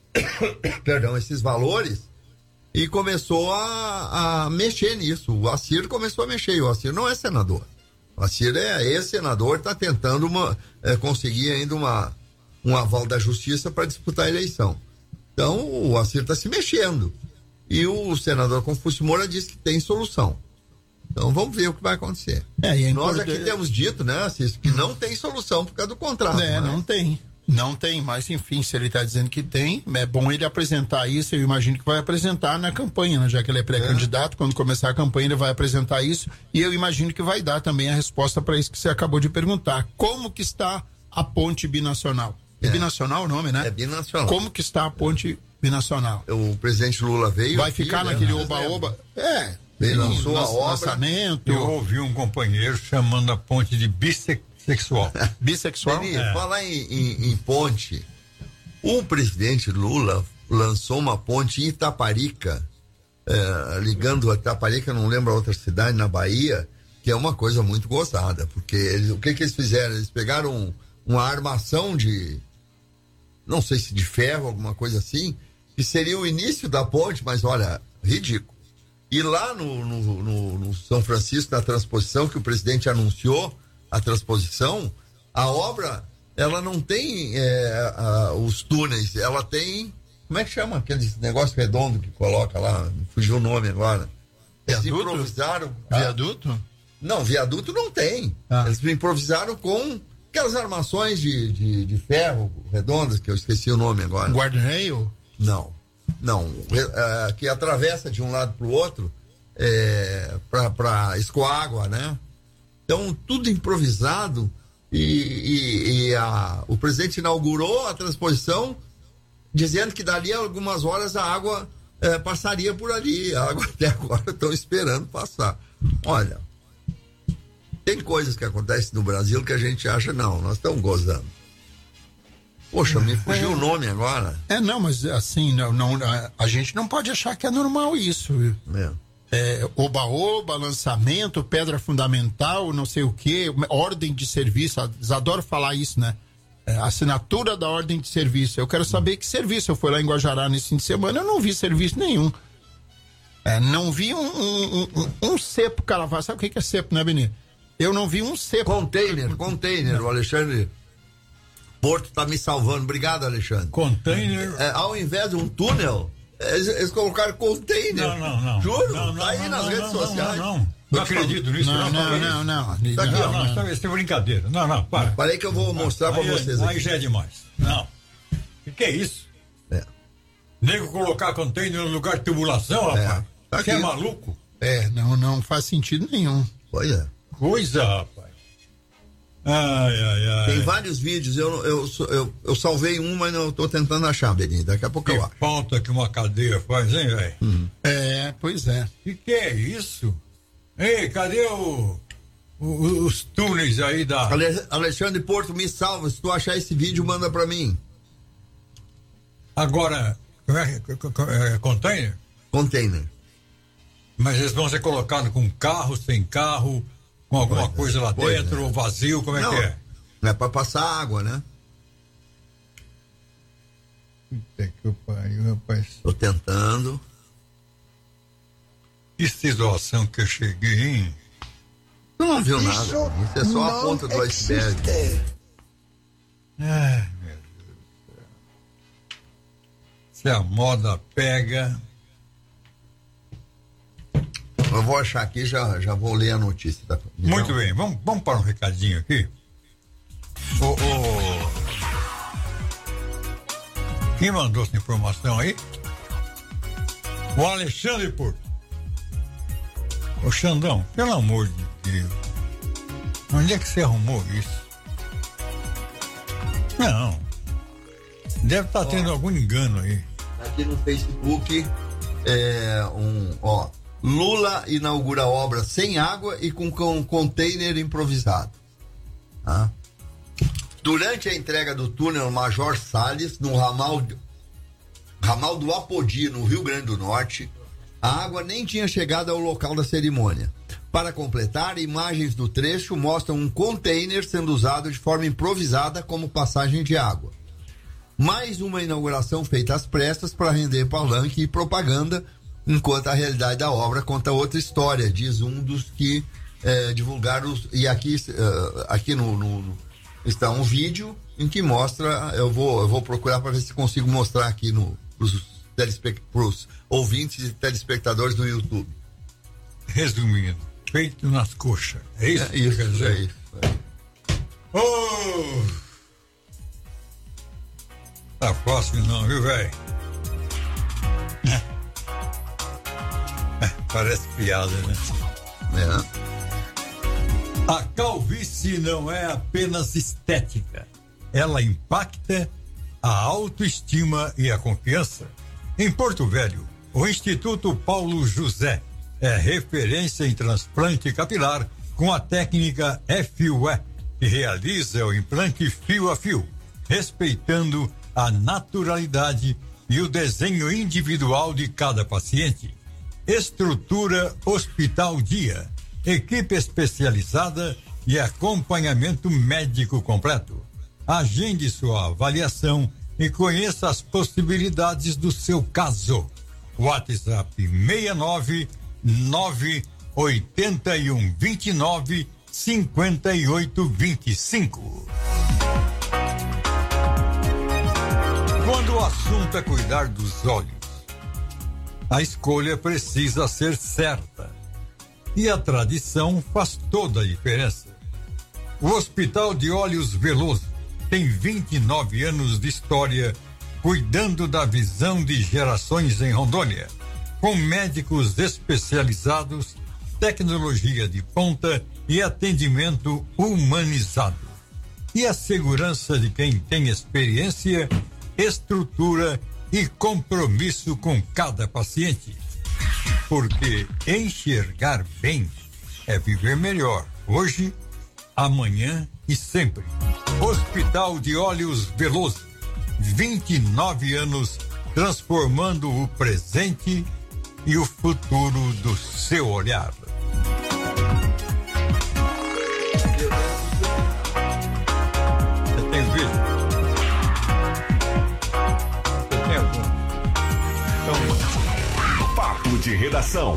perdão, esses valores e começou a, a mexer nisso. O Assir começou a mexer, e o Assir não é senador. O Assir é ex-senador, está tentando uma, é, conseguir ainda uma, um aval da justiça para disputar a eleição. Então, o Assir está se mexendo. E o senador Confúcio Moura disse que tem solução. Então vamos ver o que vai acontecer. É, e é Nós importante... aqui temos dito, né, Cis, que não tem solução por causa do contrato. É, mas... não tem. Não tem, mas enfim, se ele está dizendo que tem, é bom ele apresentar isso. Eu imagino que vai apresentar na campanha, né? Já que ele é pré-candidato, é. Quando começar a campanha ele vai apresentar isso. E eu imagino que vai dar também a resposta para isso que você acabou de perguntar. Como que está a ponte binacional? É, é binacional o nome, né? É binacional. Como que está a ponte binacional? O presidente Lula veio. Vai aqui, ficar né, naquele oba-oba? É. Ele lançou a obra. Lançamento. Eu ouvi um companheiro chamando a ponte de bissexual. Bissexual? Beni, é. Falar em, em, em ponte, o presidente Lula lançou uma ponte em Itaparica, é, ligando a Itaparica, não lembro a outra cidade, na Bahia, que é uma coisa muito gozada, porque eles, o que que eles fizeram? Eles pegaram um, uma armação de, não sei se de ferro, alguma coisa assim, que seria o início da ponte, mas olha, ridículo. E lá no, no, no, no São Francisco, na transposição, que o presidente anunciou, a transposição, a obra, ela não tem é, a, os túneis, ela tem, como é que chama aquele negócio redondo que coloca lá, fugiu o nome agora. Eles Viaduto? improvisaram. Viaduto? Ah, não, viaduto não tem. Ah. Eles improvisaram com aquelas armações de, de, de ferro redondas, que eu esqueci o nome agora. Guardrail? Não, não, é, que atravessa de um lado para o outro é, para escoar água, né? Então, tudo improvisado E, e, e a, o presidente inaugurou a transposição dizendo que dali a algumas horas a água é, passaria por ali. A água até agora estão esperando passar. Olha, tem coisas que acontecem no Brasil que a gente acha, não, nós estamos gozando. Poxa, me fugiu é, o nome agora. É, não, mas assim, não, não, a, a gente não pode achar que é normal isso. É. É, oba-oba, lançamento, pedra fundamental, não sei o quê, ordem de serviço, eles adoram falar isso, né? É, assinatura da ordem de serviço. Eu quero saber que serviço. Eu fui lá em Guajará nesse fim de semana, eu não vi serviço nenhum. É, não vi um, um, um, um cepo, cara. Sabe o que é cepo, né, Benito? Eu não vi um cepo. Container, container, o Alexandre Porto tá me salvando. Obrigado, Alexandre. Container. É, ao invés de um túnel, eles, eles colocaram container. Não, não, não. Juro? Não, não, tá aí não, nas não, redes não, sociais. Não, não. Não acredito nisso. Não, não, não, não. Tá aqui, não, ó. não, isso é brincadeira. Não, não, para. Parei que eu vou mostrar aí, pra vocês aí aqui. Aí já é demais. Não. O que é isso? É. Nego colocar container no lugar de tubulação, É. rapaz. Tá Você aqui. é maluco? É, não, não faz sentido nenhum. Pois é. Coisa, rapaz. Ai, ai, ai. Tem vários vídeos, eu, eu, eu, eu salvei um, mas eu tô tentando achar, Beninho. Daqui a pouco Que eu acho. falta que uma cadeia faz, hein, velho? Uhum. É, pois é. Que que é isso? Ei, cadê o, o- os túneis aí da... Ale- Alexandre Porto, me salva. Se tu achar esse vídeo, manda pra mim. Agora, como é, co- é container? Container. Mas eles vão ser colocados com carro, sem carro, com alguma Pois é, coisa lá pois dentro, é. ou vazio, como é Não, que é? não é pra passar água, né? Puta que pariu, rapaz. Tô tentando. Que situação que eu cheguei, hein? Tu não viu nada. Isso é só a ponta do iceberg. Ai, meu Deus do céu. Se a moda pega... Eu vou achar aqui, já, já vou ler a notícia. Da... Muito bem, vamos, vamos para um recadinho aqui. O, o... Quem mandou essa informação aí? O Alexandre Porto. Ô Xandão, pelo amor de Deus. Onde é que você arrumou isso? Não. Deve estar tendo algum engano aí. Aqui no Facebook, é um, ó, Lula inaugura obra sem água e com, com container improvisado. Tá? Durante a entrega do túnel Major Salles, no ramal, ramal do Apodi, no Rio Grande do Norte, a água nem tinha chegado ao local da cerimônia. Para completar, imagens do trecho mostram um container sendo usado de forma improvisada como passagem de água. Mais uma inauguração feita às pressas para render palanque e propaganda, enquanto a realidade da obra conta outra história, diz um dos que eh, divulgaram. Os, e aqui, uh, aqui no, no, no, está um vídeo em que mostra. Eu vou, eu vou procurar para ver se consigo mostrar aqui para os ouvintes e telespectadores do YouTube. Resumindo, feito nas coxas. É isso? É isso, Quer dizer? é isso. É. Oh! Tá fácil não, viu, velho? Parece piada, né? É. A calvície não é apenas estética. Ela impacta a autoestima e a confiança. Em Porto Velho, o Instituto Paulo José é referência em transplante capilar com a técnica F U E, que realiza o implante fio a fio, respeitando a naturalidade e o desenho individual de cada paciente. Estrutura Hospital Dia, equipe especializada e acompanhamento médico completo. Agende sua avaliação e conheça as possibilidades do seu caso. WhatsApp seis nove nove oito um dois nove cinco oito dois cinco. Quando o assunto é cuidar dos olhos, a escolha precisa ser certa. E a tradição faz toda a diferença. O Hospital de Olhos Veloso tem vinte e nove anos de história cuidando da visão de gerações em Rondônia, com médicos especializados, tecnologia de ponta e atendimento humanizado. e a segurança de quem tem experiência, estrutura e compromisso com cada paciente. Porque enxergar bem é viver melhor, hoje, amanhã e sempre. Hospital de Olhos Veloso, vinte e nove anos transformando o presente e o futuro do seu olhar. Você tem vídeo? Você tem algum? Então, Papo de Redação.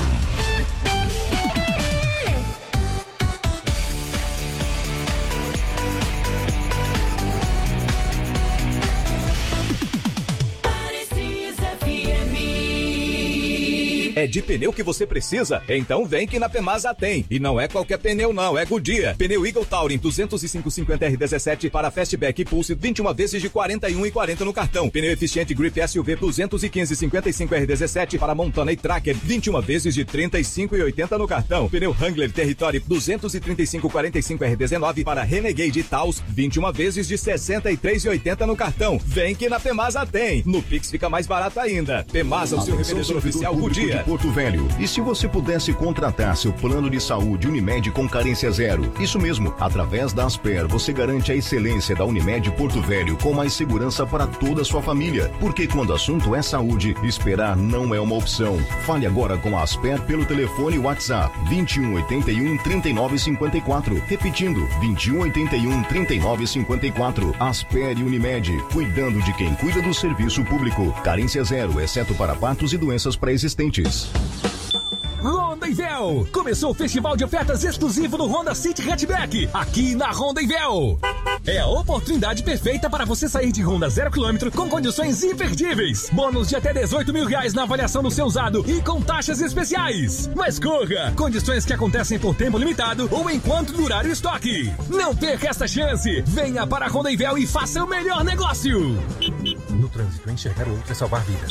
É de pneu que você precisa? Então vem que na Pemasa tem. E não é qualquer pneu não, é Goodyear. Pneu Eagle Touring duzentos e cinco cinquenta R dezessete para Fastback e Pulse vinte e uma vezes de quarenta e um e quarenta no cartão. Pneu eficiente Grip S U V duzentos e quinze cinquenta e cinco R dezessete para Montana e Tracker vinte e uma vezes de trinta e cinco e oitenta no cartão. Pneu Wrangler Territory duzentos e trinta e cinco quarenta e cinco R dezenove para Renegade e Taos vinte e uma vezes de sessenta e três e oitenta no cartão. Vem que na Pemasa tem. No Pix fica mais barato ainda. Pemasa, o seu revendedor oficial Goodyear. Porto Velho. E se você pudesse contratar seu plano de saúde Unimed com carência zero? Isso mesmo, através da Asper você garante a excelência da Unimed Porto Velho com mais segurança para toda a sua família. Porque quando o assunto é saúde, esperar não é uma opção. Fale agora com a Asper pelo telefone WhatsApp vinte e um oitenta e um, trinta e nove cinquenta e quatro. Repetindo, vinte e um oitenta e um, trinta e nove cinquenta e quatro. Asper e Unimed, cuidando de quem cuida do serviço público. Carência zero, exceto para partos e doenças pré-existentes. Honda Invel! Começou o festival de ofertas exclusivo no Honda City Hatchback, aqui na Honda Invel. É a oportunidade perfeita para você sair de Honda zero quilômetro com condições imperdíveis. Bônus de até dezoito mil reais na avaliação do seu usado e com taxas especiais. Mas corra! Condições que acontecem por tempo limitado ou enquanto durar o estoque. Não perca esta chance! Venha para a Honda Invel e faça o melhor negócio! No trânsito, enxergar o outro é salvar vidas.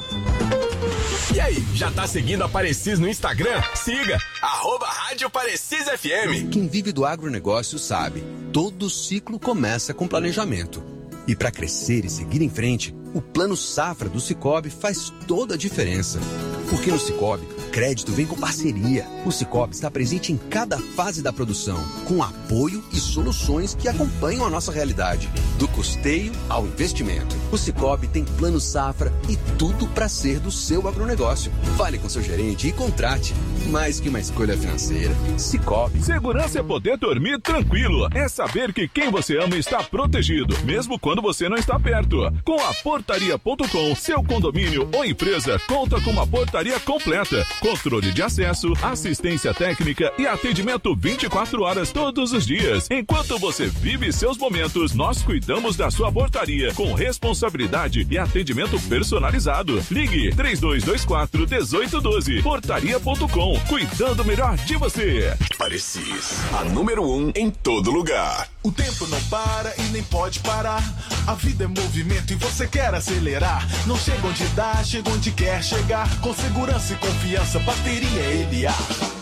E aí, já tá seguindo a Parecis no Instagram? Siga, arroba Rádio Parecis F M. Quem vive do agronegócio sabe, todo ciclo começa com planejamento. E para crescer e seguir em frente, o Plano Safra do Sicoob faz toda a diferença. Porque no Sicoob, crédito vem com parceria. O Sicoob está presente em cada fase da produção, com apoio e soluções que acompanham a nossa realidade, do custeio ao investimento. O Sicoob tem Plano Safra e tudo para ser do seu agronegócio. Fale com seu gerente e contrate. Mais que uma escolha financeira, Sicoob. Segurança é poder dormir tranquilo. É saber que quem você ama está protegido, mesmo quando você não está perto. Com a portaria ponto com, seu condomínio ou empresa conta com uma portaria completa. Controle de acesso, assistência técnica e atendimento vinte e quatro horas todos os dias. Enquanto você vive seus momentos, nós cuidamos da sua portaria com responsabilidade e atendimento personalizado. Ligue três dois dois quatro, um oito um dois. portaria ponto com, cuidando melhor de você. Parecis, a número um em todo lugar. O tempo não para e nem pode parar. A vida é movimento e você quer acelerar. Não chega onde dá, chega onde quer chegar. Com segurança e confiança, bateria Eliar.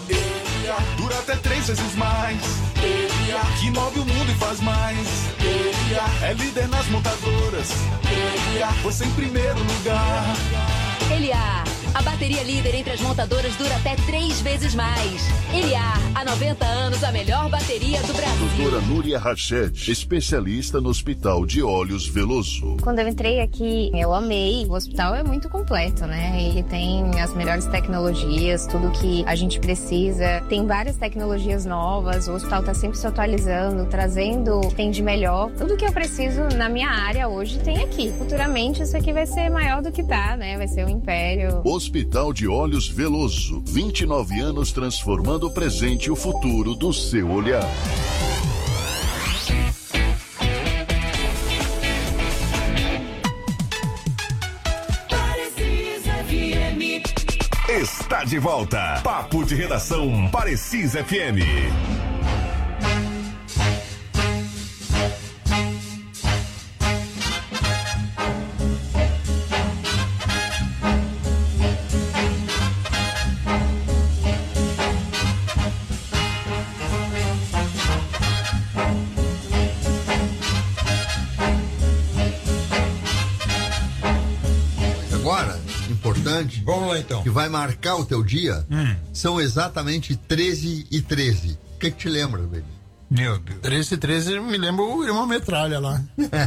Eliar dura até três vezes mais. Eliar que move o mundo e faz mais. Eliar é líder nas montadoras. Eliar você em primeiro lugar. Eliar, a bateria líder entre as montadoras dura até três vezes mais. Eliar, há noventa anos, a melhor bateria do Brasil. Doutora Núria Rached, especialista no Hospital de Olhos Veloso. Quando eu entrei aqui, eu amei. O hospital é muito completo, né? Ele tem as melhores tecnologias, tudo que a gente precisa. Tem várias tecnologias novas, o hospital está sempre se atualizando, trazendo o que tem de melhor. Tudo que eu preciso na minha área hoje tem aqui. Futuramente isso aqui vai ser maior do que tá, né? Vai ser um império. Hospital de Olhos Veloso, vinte e nove anos transformando o presente e o futuro do seu olhar. Está de volta. Papo de Redação Parecis F M. Vamos lá então. Que vai marcar o teu dia, hum. são exatamente treze e treze. O que que te lembra, velho? Meu Deus. treze e treze me lembra o Irmão Metralha lá.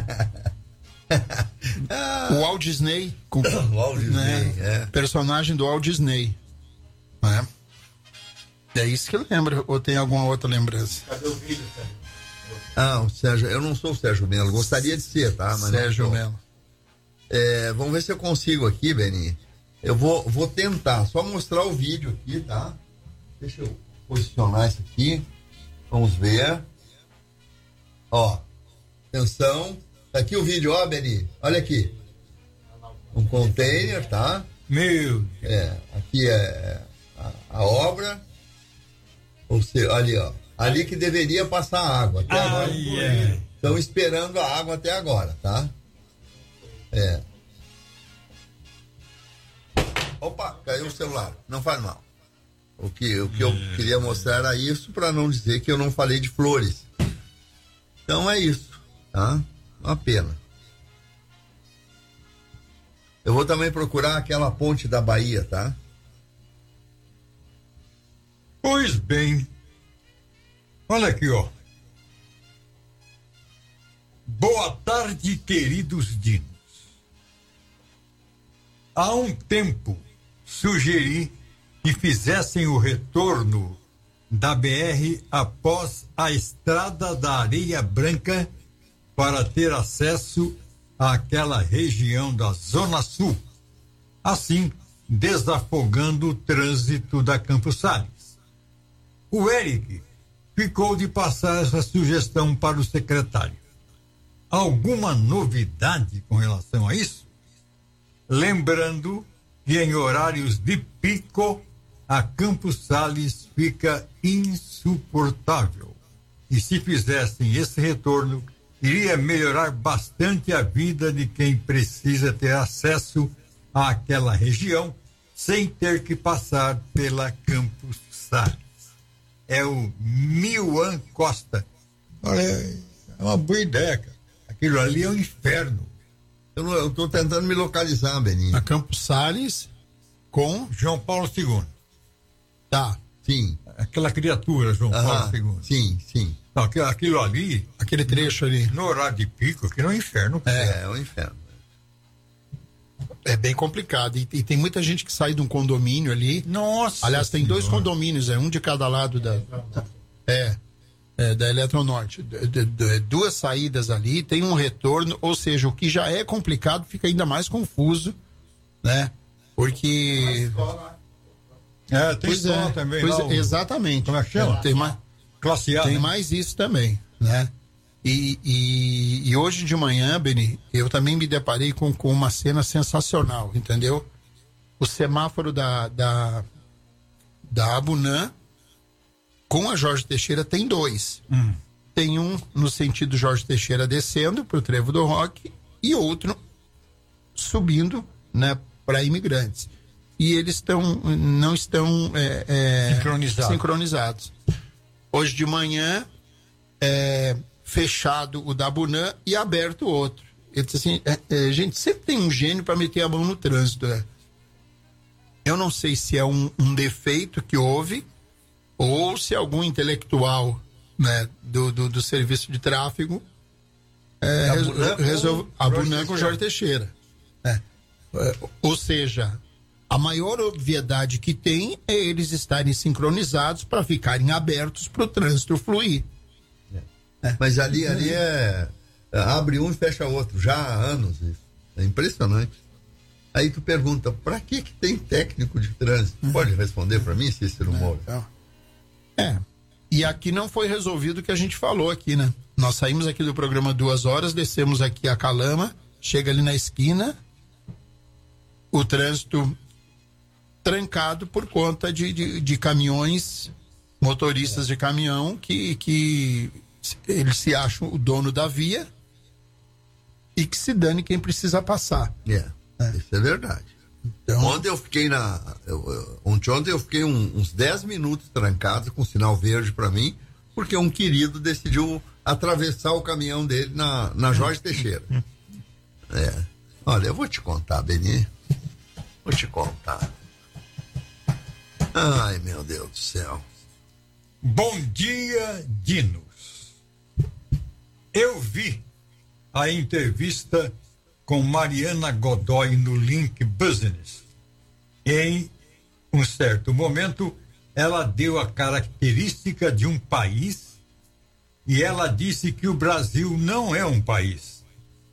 O Walt Disney. Com, o Walt Disney, né, é. Personagem do Walt Disney. Né? É isso que lembra, ou tem alguma outra lembrança? Cadê o vídeo, Sérgio? Ah, o Sérgio, eu não sou o Sérgio Melo, gostaria de ser, tá? Mas Sérgio Melo. É, vamos ver se eu consigo aqui, Beni. Eu vou, vou tentar, só mostrar o vídeo aqui, tá? Deixa eu posicionar isso aqui. Vamos ver. Ó, atenção. Tá aqui o vídeo, ó, Beni. Olha aqui. Um container, tá? Meu. É, aqui é a, a obra. Ou seja, ali, ó. Ali que deveria passar água. Até ah, agora. Yeah. Estão esperando a água até agora, tá? É. Opa, caiu o celular. Não faz mal. O que, o que eu queria mostrar era isso, para não dizer que eu não falei de flores. Então é isso, tá? Uma pena. Eu vou também procurar aquela ponte da Bahia, tá? Pois bem. Olha aqui, ó. Boa tarde, queridos dinos. Há um tempo sugeri que fizessem o retorno da B R após a Estrada da Areia Branca para ter acesso àquela região da Zona Sul, assim desafogando o trânsito da Campos Sales. O Eric ficou de passar essa sugestão para o secretário. Alguma novidade com relação a isso? Lembrando que em horários de pico a Campos Sales fica insuportável. E se fizessem esse retorno, iria melhorar bastante a vida de quem precisa ter acesso àquela região sem ter que passar pela Campos Sales. É o Milan Costa. Olha, é uma boa ideia, cara. Aquilo ali é um inferno. Eu, não, eu tô tentando me localizar, Beninho. A Campos Sales com João Paulo segundo. Tá. Sim. Aquela criatura, João Aham, Paulo segundo. Sim, sim. Não, aquilo, aquilo ali, aquele trecho ali. No horário de pico, aquilo é um inferno. É, é um inferno. É bem complicado. E, e tem muita gente que sai de um condomínio ali. Nossa. Aliás, tem dois condomínios, é um de cada lado da. da é. É, da Eletronorte. De, de, de, duas saídas ali, tem um retorno, ou seja, o que já é complicado fica ainda mais confuso, né? Porque. É, tem pois escola é, também. Pois lá, é, exatamente. Como é que chama? Tem mais, Classe A. tem né? mais isso também, né? E, e, e hoje de manhã, Beni, eu também me deparei com, com uma cena sensacional, entendeu? O semáforo da, da, da Abunã com a Jorge Teixeira tem dois. Hum. Tem um no sentido Jorge Teixeira descendo para o Trevo do Rock e outro subindo, né, para imigrantes. E eles estão não estão é, é, Sincronizado. sincronizados. Hoje de manhã é, fechado o da Abunã e aberto o outro. Ele disse assim, é, é, gente, sempre tem um gênio para meter a mão no trânsito. É. Eu não sei se é um, um defeito que houve ou se algum intelectual, né, do, do, do serviço de tráfego é, Abunã resolve com Abunã com Jorge Teixeira. É. É, ou seja, a maior obviedade que tem é eles estarem sincronizados para ficarem abertos para o trânsito fluir. É. É. Mas ali, ali é, é abre um e fecha outro, já há anos isso. É impressionante. Aí tu pergunta, para que que tem técnico de trânsito? Uhum. Pode responder para mim, Cícero Moura? É. é. E aqui não foi resolvido o que a gente falou aqui, né? Nós saímos aqui do programa duas horas, descemos aqui a Calama, chega ali na esquina, o trânsito trancado por conta de, de, de caminhões, motoristas de caminhão que, que eles se acham o dono da via e que se dane quem precisa passar. É, é. Isso é verdade. Então, ontem eu fiquei na. Eu, eu, ontem, ontem eu fiquei um, uns dez minutos trancado com sinal verde para mim, porque um querido decidiu atravessar o caminhão dele na, na Jorge Teixeira. É. Olha, eu vou te contar, Beni. Vou te contar. Ai, meu Deus do céu. Bom dia, Dinos. Eu vi a entrevista com Mariana Godoy no Link Business. Em um certo momento, ela deu a característica de um país e ela disse que o Brasil não é um país.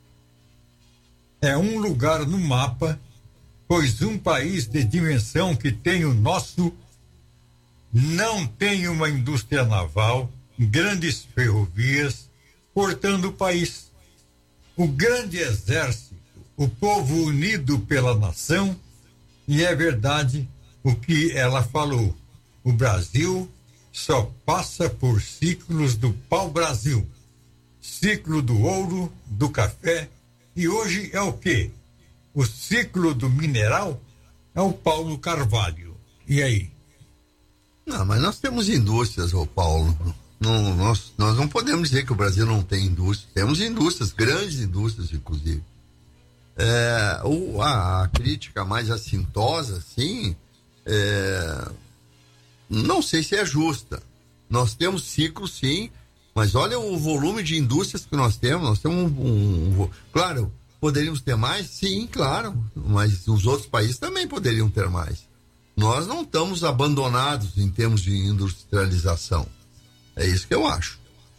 É um lugar no mapa, pois um país de dimensão que tem o nosso não tem uma indústria naval, grandes ferrovias, portando o país. O grande exército, o povo unido pela nação, e é verdade o que ela falou. O Brasil só passa por ciclos do pau-brasil, ciclo do ouro, do café, e hoje é o quê? O ciclo do mineral é o Paulo Carvalho. E aí? Não, mas nós temos indústrias, ô Paulo. Não, nós, nós não podemos dizer que o Brasil não tem indústria. Temos indústrias, grandes indústrias, inclusive. É, o, a, a crítica mais assintosa, sim, é, não sei se é justa. Nós temos ciclos, sim, mas olha o volume de indústrias que nós temos. Nós temos um, um, um claro, poderíamos ter mais? Sim, claro, mas os outros países também poderiam ter mais. Nós não estamos abandonados em termos de industrialização. É isso que eu acho.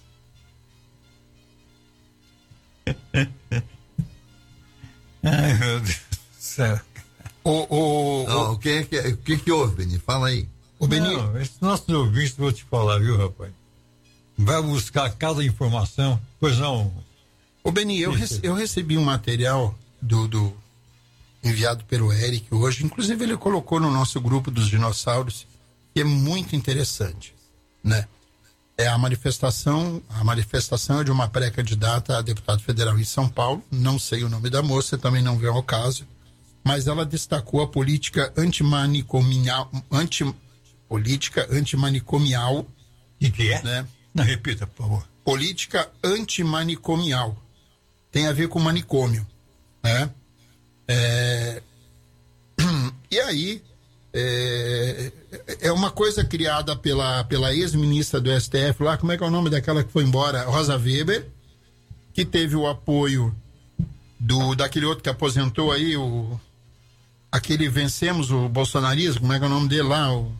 Ai, meu Deus do céu. O, o, não, o que, é que, o que que houve, Beni? Fala aí. O Beni... Não, esses nossos ouvintes, vou te falar, viu, rapaz? Vai buscar cada informação, pois não. Ô, Beni, eu, rece, eu recebi um material do, do enviado pelo Eric hoje, inclusive ele colocou no nosso grupo dos dinossauros, que é muito interessante, né? É a manifestação, a manifestação é de uma pré-candidata a deputado federal em São Paulo, não sei o nome da moça, também não veio ao caso, mas ela destacou a política antimanicomial, anti, política antimanicomial. E que é? Né? Não, repita, por favor. Política antimanicomial. Tem a ver com manicômio, né? É... E aí, é... é uma coisa criada pela, pela ex-ministra do S T F lá, como é que é o nome daquela que foi embora? Rosa Weber, que teve o apoio do, daquele outro que aposentou aí, o, aquele Vencemos o Bolsonarismo, como é que é o nome dele lá? O...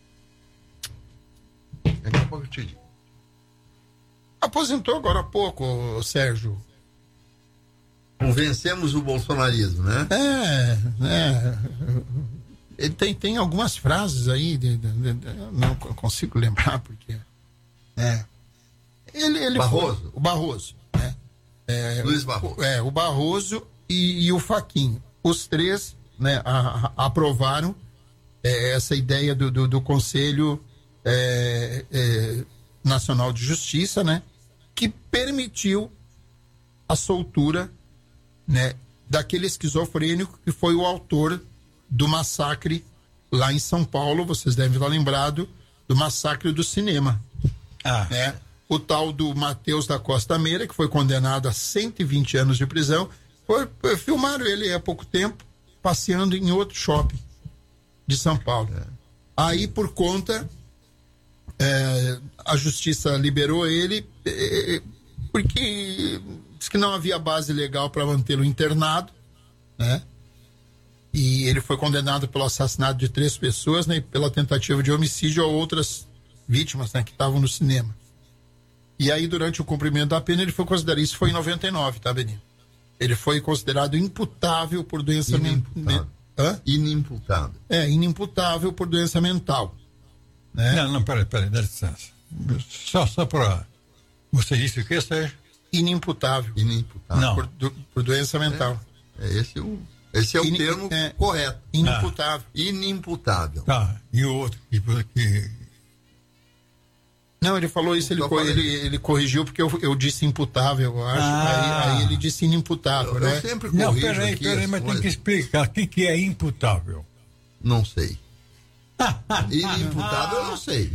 Aposentou agora há pouco, o Sérgio. O Vencemos o Bolsonarismo, né? É, é. Ele tem, tem algumas frases aí, de, de, de, de, não consigo lembrar, porque. É. Ele, ele Barroso. Foi, o Barroso, né? É, Luiz Barroso. O, é, o Barroso e, e o Fachin. Os três, né, a, a, aprovaram é, essa ideia do, do, do Conselho é, é, Nacional de Justiça, né? Que permitiu a soltura, né, daquele esquizofrênico que foi o autor do massacre lá em São Paulo. Vocês devem estar lembrados do massacre do cinema. Ah. Né? O tal do Matheus da Costa Meira, que foi condenado a cento e vinte anos de prisão. Foi, filmaram ele há pouco tempo passeando em outro shopping de São Paulo. É. Aí, por conta, é, a justiça liberou ele é, porque diz que não havia base legal para mantê-lo internado, né? E ele foi condenado pelo assassinato de três pessoas, né? E pela tentativa de homicídio a outras vítimas, né? Que estavam no cinema. E aí, durante o cumprimento da pena, ele foi considerado, isso foi em noventa e nove, tá, Benito? Ele foi considerado imputável por doença mental. Hã? Inimputável. É, inimputável por doença mental. Né? Não, não, peraí, peraí, dá licença. Só, só para... Você disse o que, Sérgio? Inimputável. Inimputável. Não. Por, do, por doença mental. É, é esse o, esse é o In, termo é, correto. Inimputável. Ah. Inimputável. Tá, e o outro que... que... Não, ele falou isso, ele, co ele, ele corrigiu porque eu, eu disse imputável, eu acho. Ah. Aí, aí ele disse inimputável, eu, né? Eu sempre corrijo. Não, peraí, peraí, mas tem que explicar. O que, que é imputável? Não sei. Inimputável eu não sei.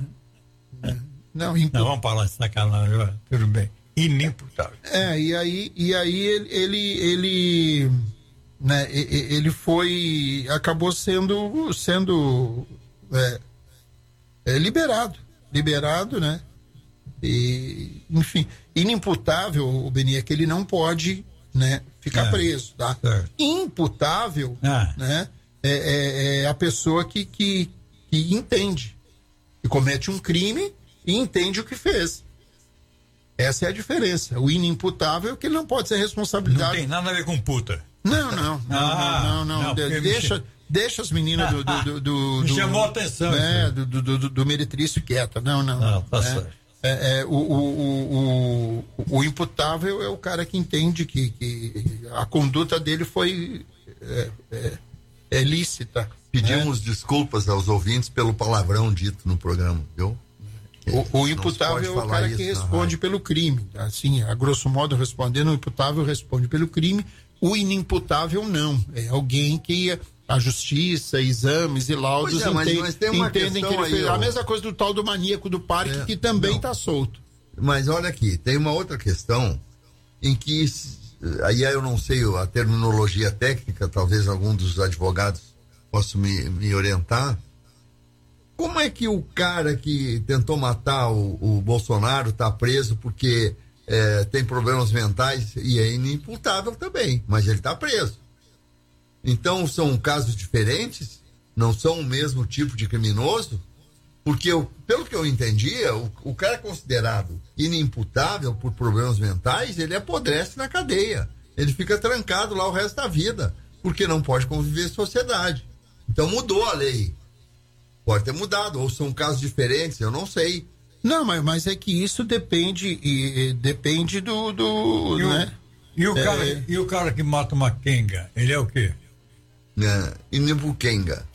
Não, impu... não, vamos falar de sacanagem, tudo bem. Inimputável. É, e aí, e aí ele, ele, ele né, ele foi, acabou sendo, sendo é, é, liberado, liberado, né, e, enfim, inimputável, o Beni, é que ele não pode, né, ficar é, preso, tá? Certo. Imputável, ah. né, é, é, é a pessoa que, que, que entende, que comete um crime e entende o que fez. Essa é a diferença. O inimputável é que ele não pode ser responsabilizado. Não tem nada a ver com puta. Não, não, não, ah, não, não, não. De, deixa, me... deixa as meninas do... do, do, do me do, chamou a atenção. Né, do, do, do, do meretrício quieta. Não, não. Não, tá é, certo. É, é, o, o, o, o imputável é o cara que entende que, que a conduta dele foi é, é, é lícita. Pedimos né? desculpas aos ouvintes pelo palavrão dito no programa, viu? O, o imputável é o cara que responde pelo crime. Assim, a grosso modo respondendo, o imputável responde pelo crime, o inimputável não. É alguém que a justiça, exames e laudos é, mas, entende, mas tem uma entendem que ele fez. Aí, a mesma coisa do tal do maníaco do parque, é, que também está solto. Mas olha aqui, tem uma outra questão em que, aí eu não sei a terminologia técnica, talvez algum dos advogados possa me, me orientar. Como é que o cara que tentou matar o, o Bolsonaro está preso porque é, tem problemas mentais e é inimputável também, mas ele está preso? Então são casos diferentes? Não são o mesmo tipo de criminoso? Porque, eu, pelo que eu entendia, o, o cara considerado inimputável por problemas mentais, ele apodrece na cadeia. Ele fica trancado lá o resto da vida, porque não pode conviver em sociedade. Então mudou a lei. Pode ter mudado, ou são casos diferentes, eu não sei. Não, mas, mas é que isso depende, e, e, depende do... do e, né? o, e, o é, cara, e o cara que mata uma quenga, ele é o quê? É, inimpuquenga.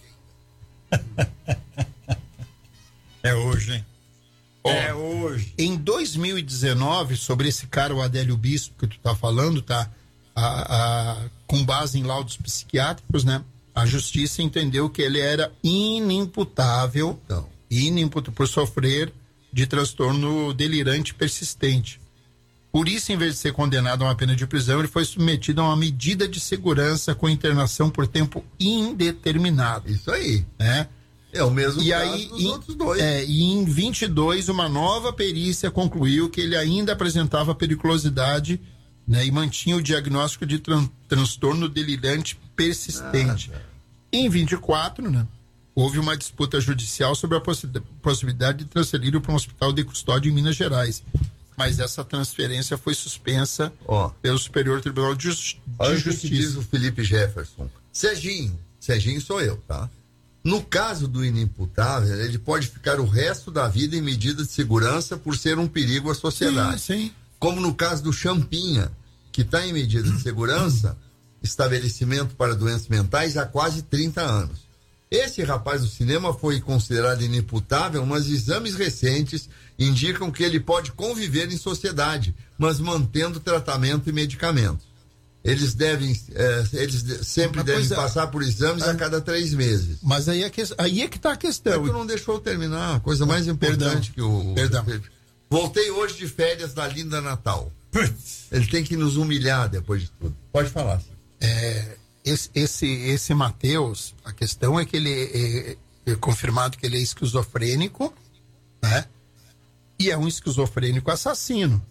É hoje, hein? Ó, é hoje. Em dois mil e dezenove, sobre esse cara, o Adélio Bispo, que tu tá falando, tá? A, a, com base em laudos psiquiátricos, né? A justiça entendeu que ele era inimputável, então. inimputável por sofrer de transtorno delirante persistente. Por isso, em vez de ser condenado a uma pena de prisão, ele foi submetido a uma medida de segurança com internação por tempo indeterminado. Isso aí. Né? É o mesmo e caso aí, dos em, outros dois. É, e em vinte e dois, uma nova perícia concluiu que ele ainda apresentava periculosidade, né, e mantinha o diagnóstico de tran- transtorno delirante persistente. Ah, em vinte e quatro, né, houve uma disputa judicial sobre a possi- possibilidade de transferi-lo para um hospital de custódia em Minas Gerais. Mas essa transferência foi suspensa oh. pelo Superior Tribunal de, Just- de Olha Justiça. O que diz o Felipe Jefferson. Serginho, Serginho sou eu, tá? No caso do inimputável, ele pode ficar o resto da vida em medida de segurança por ser um perigo à sociedade. Sim, sim. Como no caso do Champinha, que está em medida de segurança, estabelecimento para doenças mentais, há quase trinta anos. Esse rapaz do cinema foi considerado inimputável, mas exames recentes indicam que ele pode conviver em sociedade, mas mantendo tratamento e medicamentos. Eles devem, é, eles de, sempre devem é, passar por exames a, a cada três meses. Mas aí é que aí é que está a questão. Mas tu não deixou eu terminar, a coisa mais importante Perdão. que o... Perdão. Voltei hoje de férias da linda Natal. Ele tem que nos humilhar depois de tudo. Pode falar. É, esse esse, esse Matheus, a questão é que ele é, é, é confirmado que ele é esquizofrênico, né? E é um esquizofrênico assassino.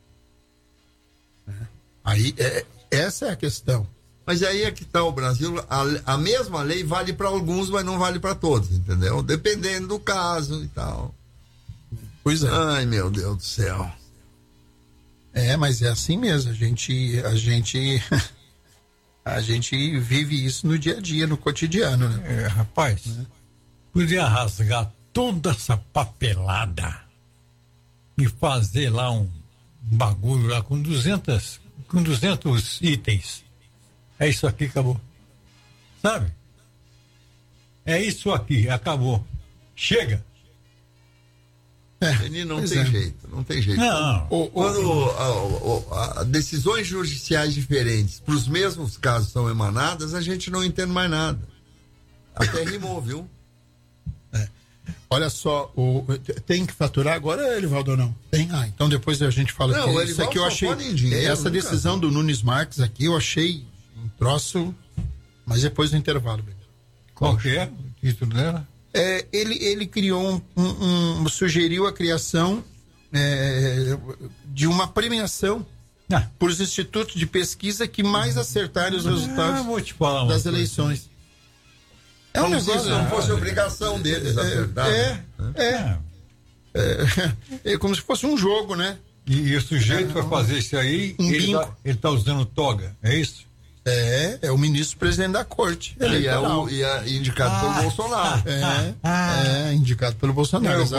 Né? Aí, é, essa é a questão. Mas aí é que está o Brasil, a, a mesma lei vale para alguns, mas não vale para todos, entendeu? Dependendo do caso e tal. Pois é. Ai, meu Deus do céu. É, mas é assim mesmo, a gente, a gente, a gente vive isso no dia a dia, no cotidiano, né? É, rapaz, é. Podia rasgar toda essa papelada e fazer lá um bagulho lá com duzentos, com duzentos itens. É isso aqui, acabou. Sabe? É isso aqui, acabou. Chega. É, Ele não tem é. jeito, não tem jeito. Não. Quando a, a, a, decisões judiciais diferentes para os mesmos casos são emanadas, a gente não entende mais nada. Até rimou, viu? É. Olha só, o, tem que faturar agora, Elivaldo, ou não? Tem? Ah, então depois a gente fala. Não, que isso aqui eu achei. Dinheiro, essa decisão nunca. do Nunes Marques aqui, eu achei um troço Mas depois do intervalo. Qual que é o título dela? É, ele, ele criou um, um, um sugeriu a criação é, de uma premiação ah. por os institutos de pesquisa que mais acertarem os resultados ah, vou te falar das eleições. É um Como negócio, se isso não fosse obrigação deles é, acertar. É, é, é, é, é como se fosse um jogo, né? E, e o sujeito para fazer isso aí, um ele, tá, ele tá usando toga, é isso? É, é o ministro-presidente da corte. Ele é, o, e é indicado ah, pelo Bolsonaro. É, ah, é indicado pelo Bolsonaro. Eu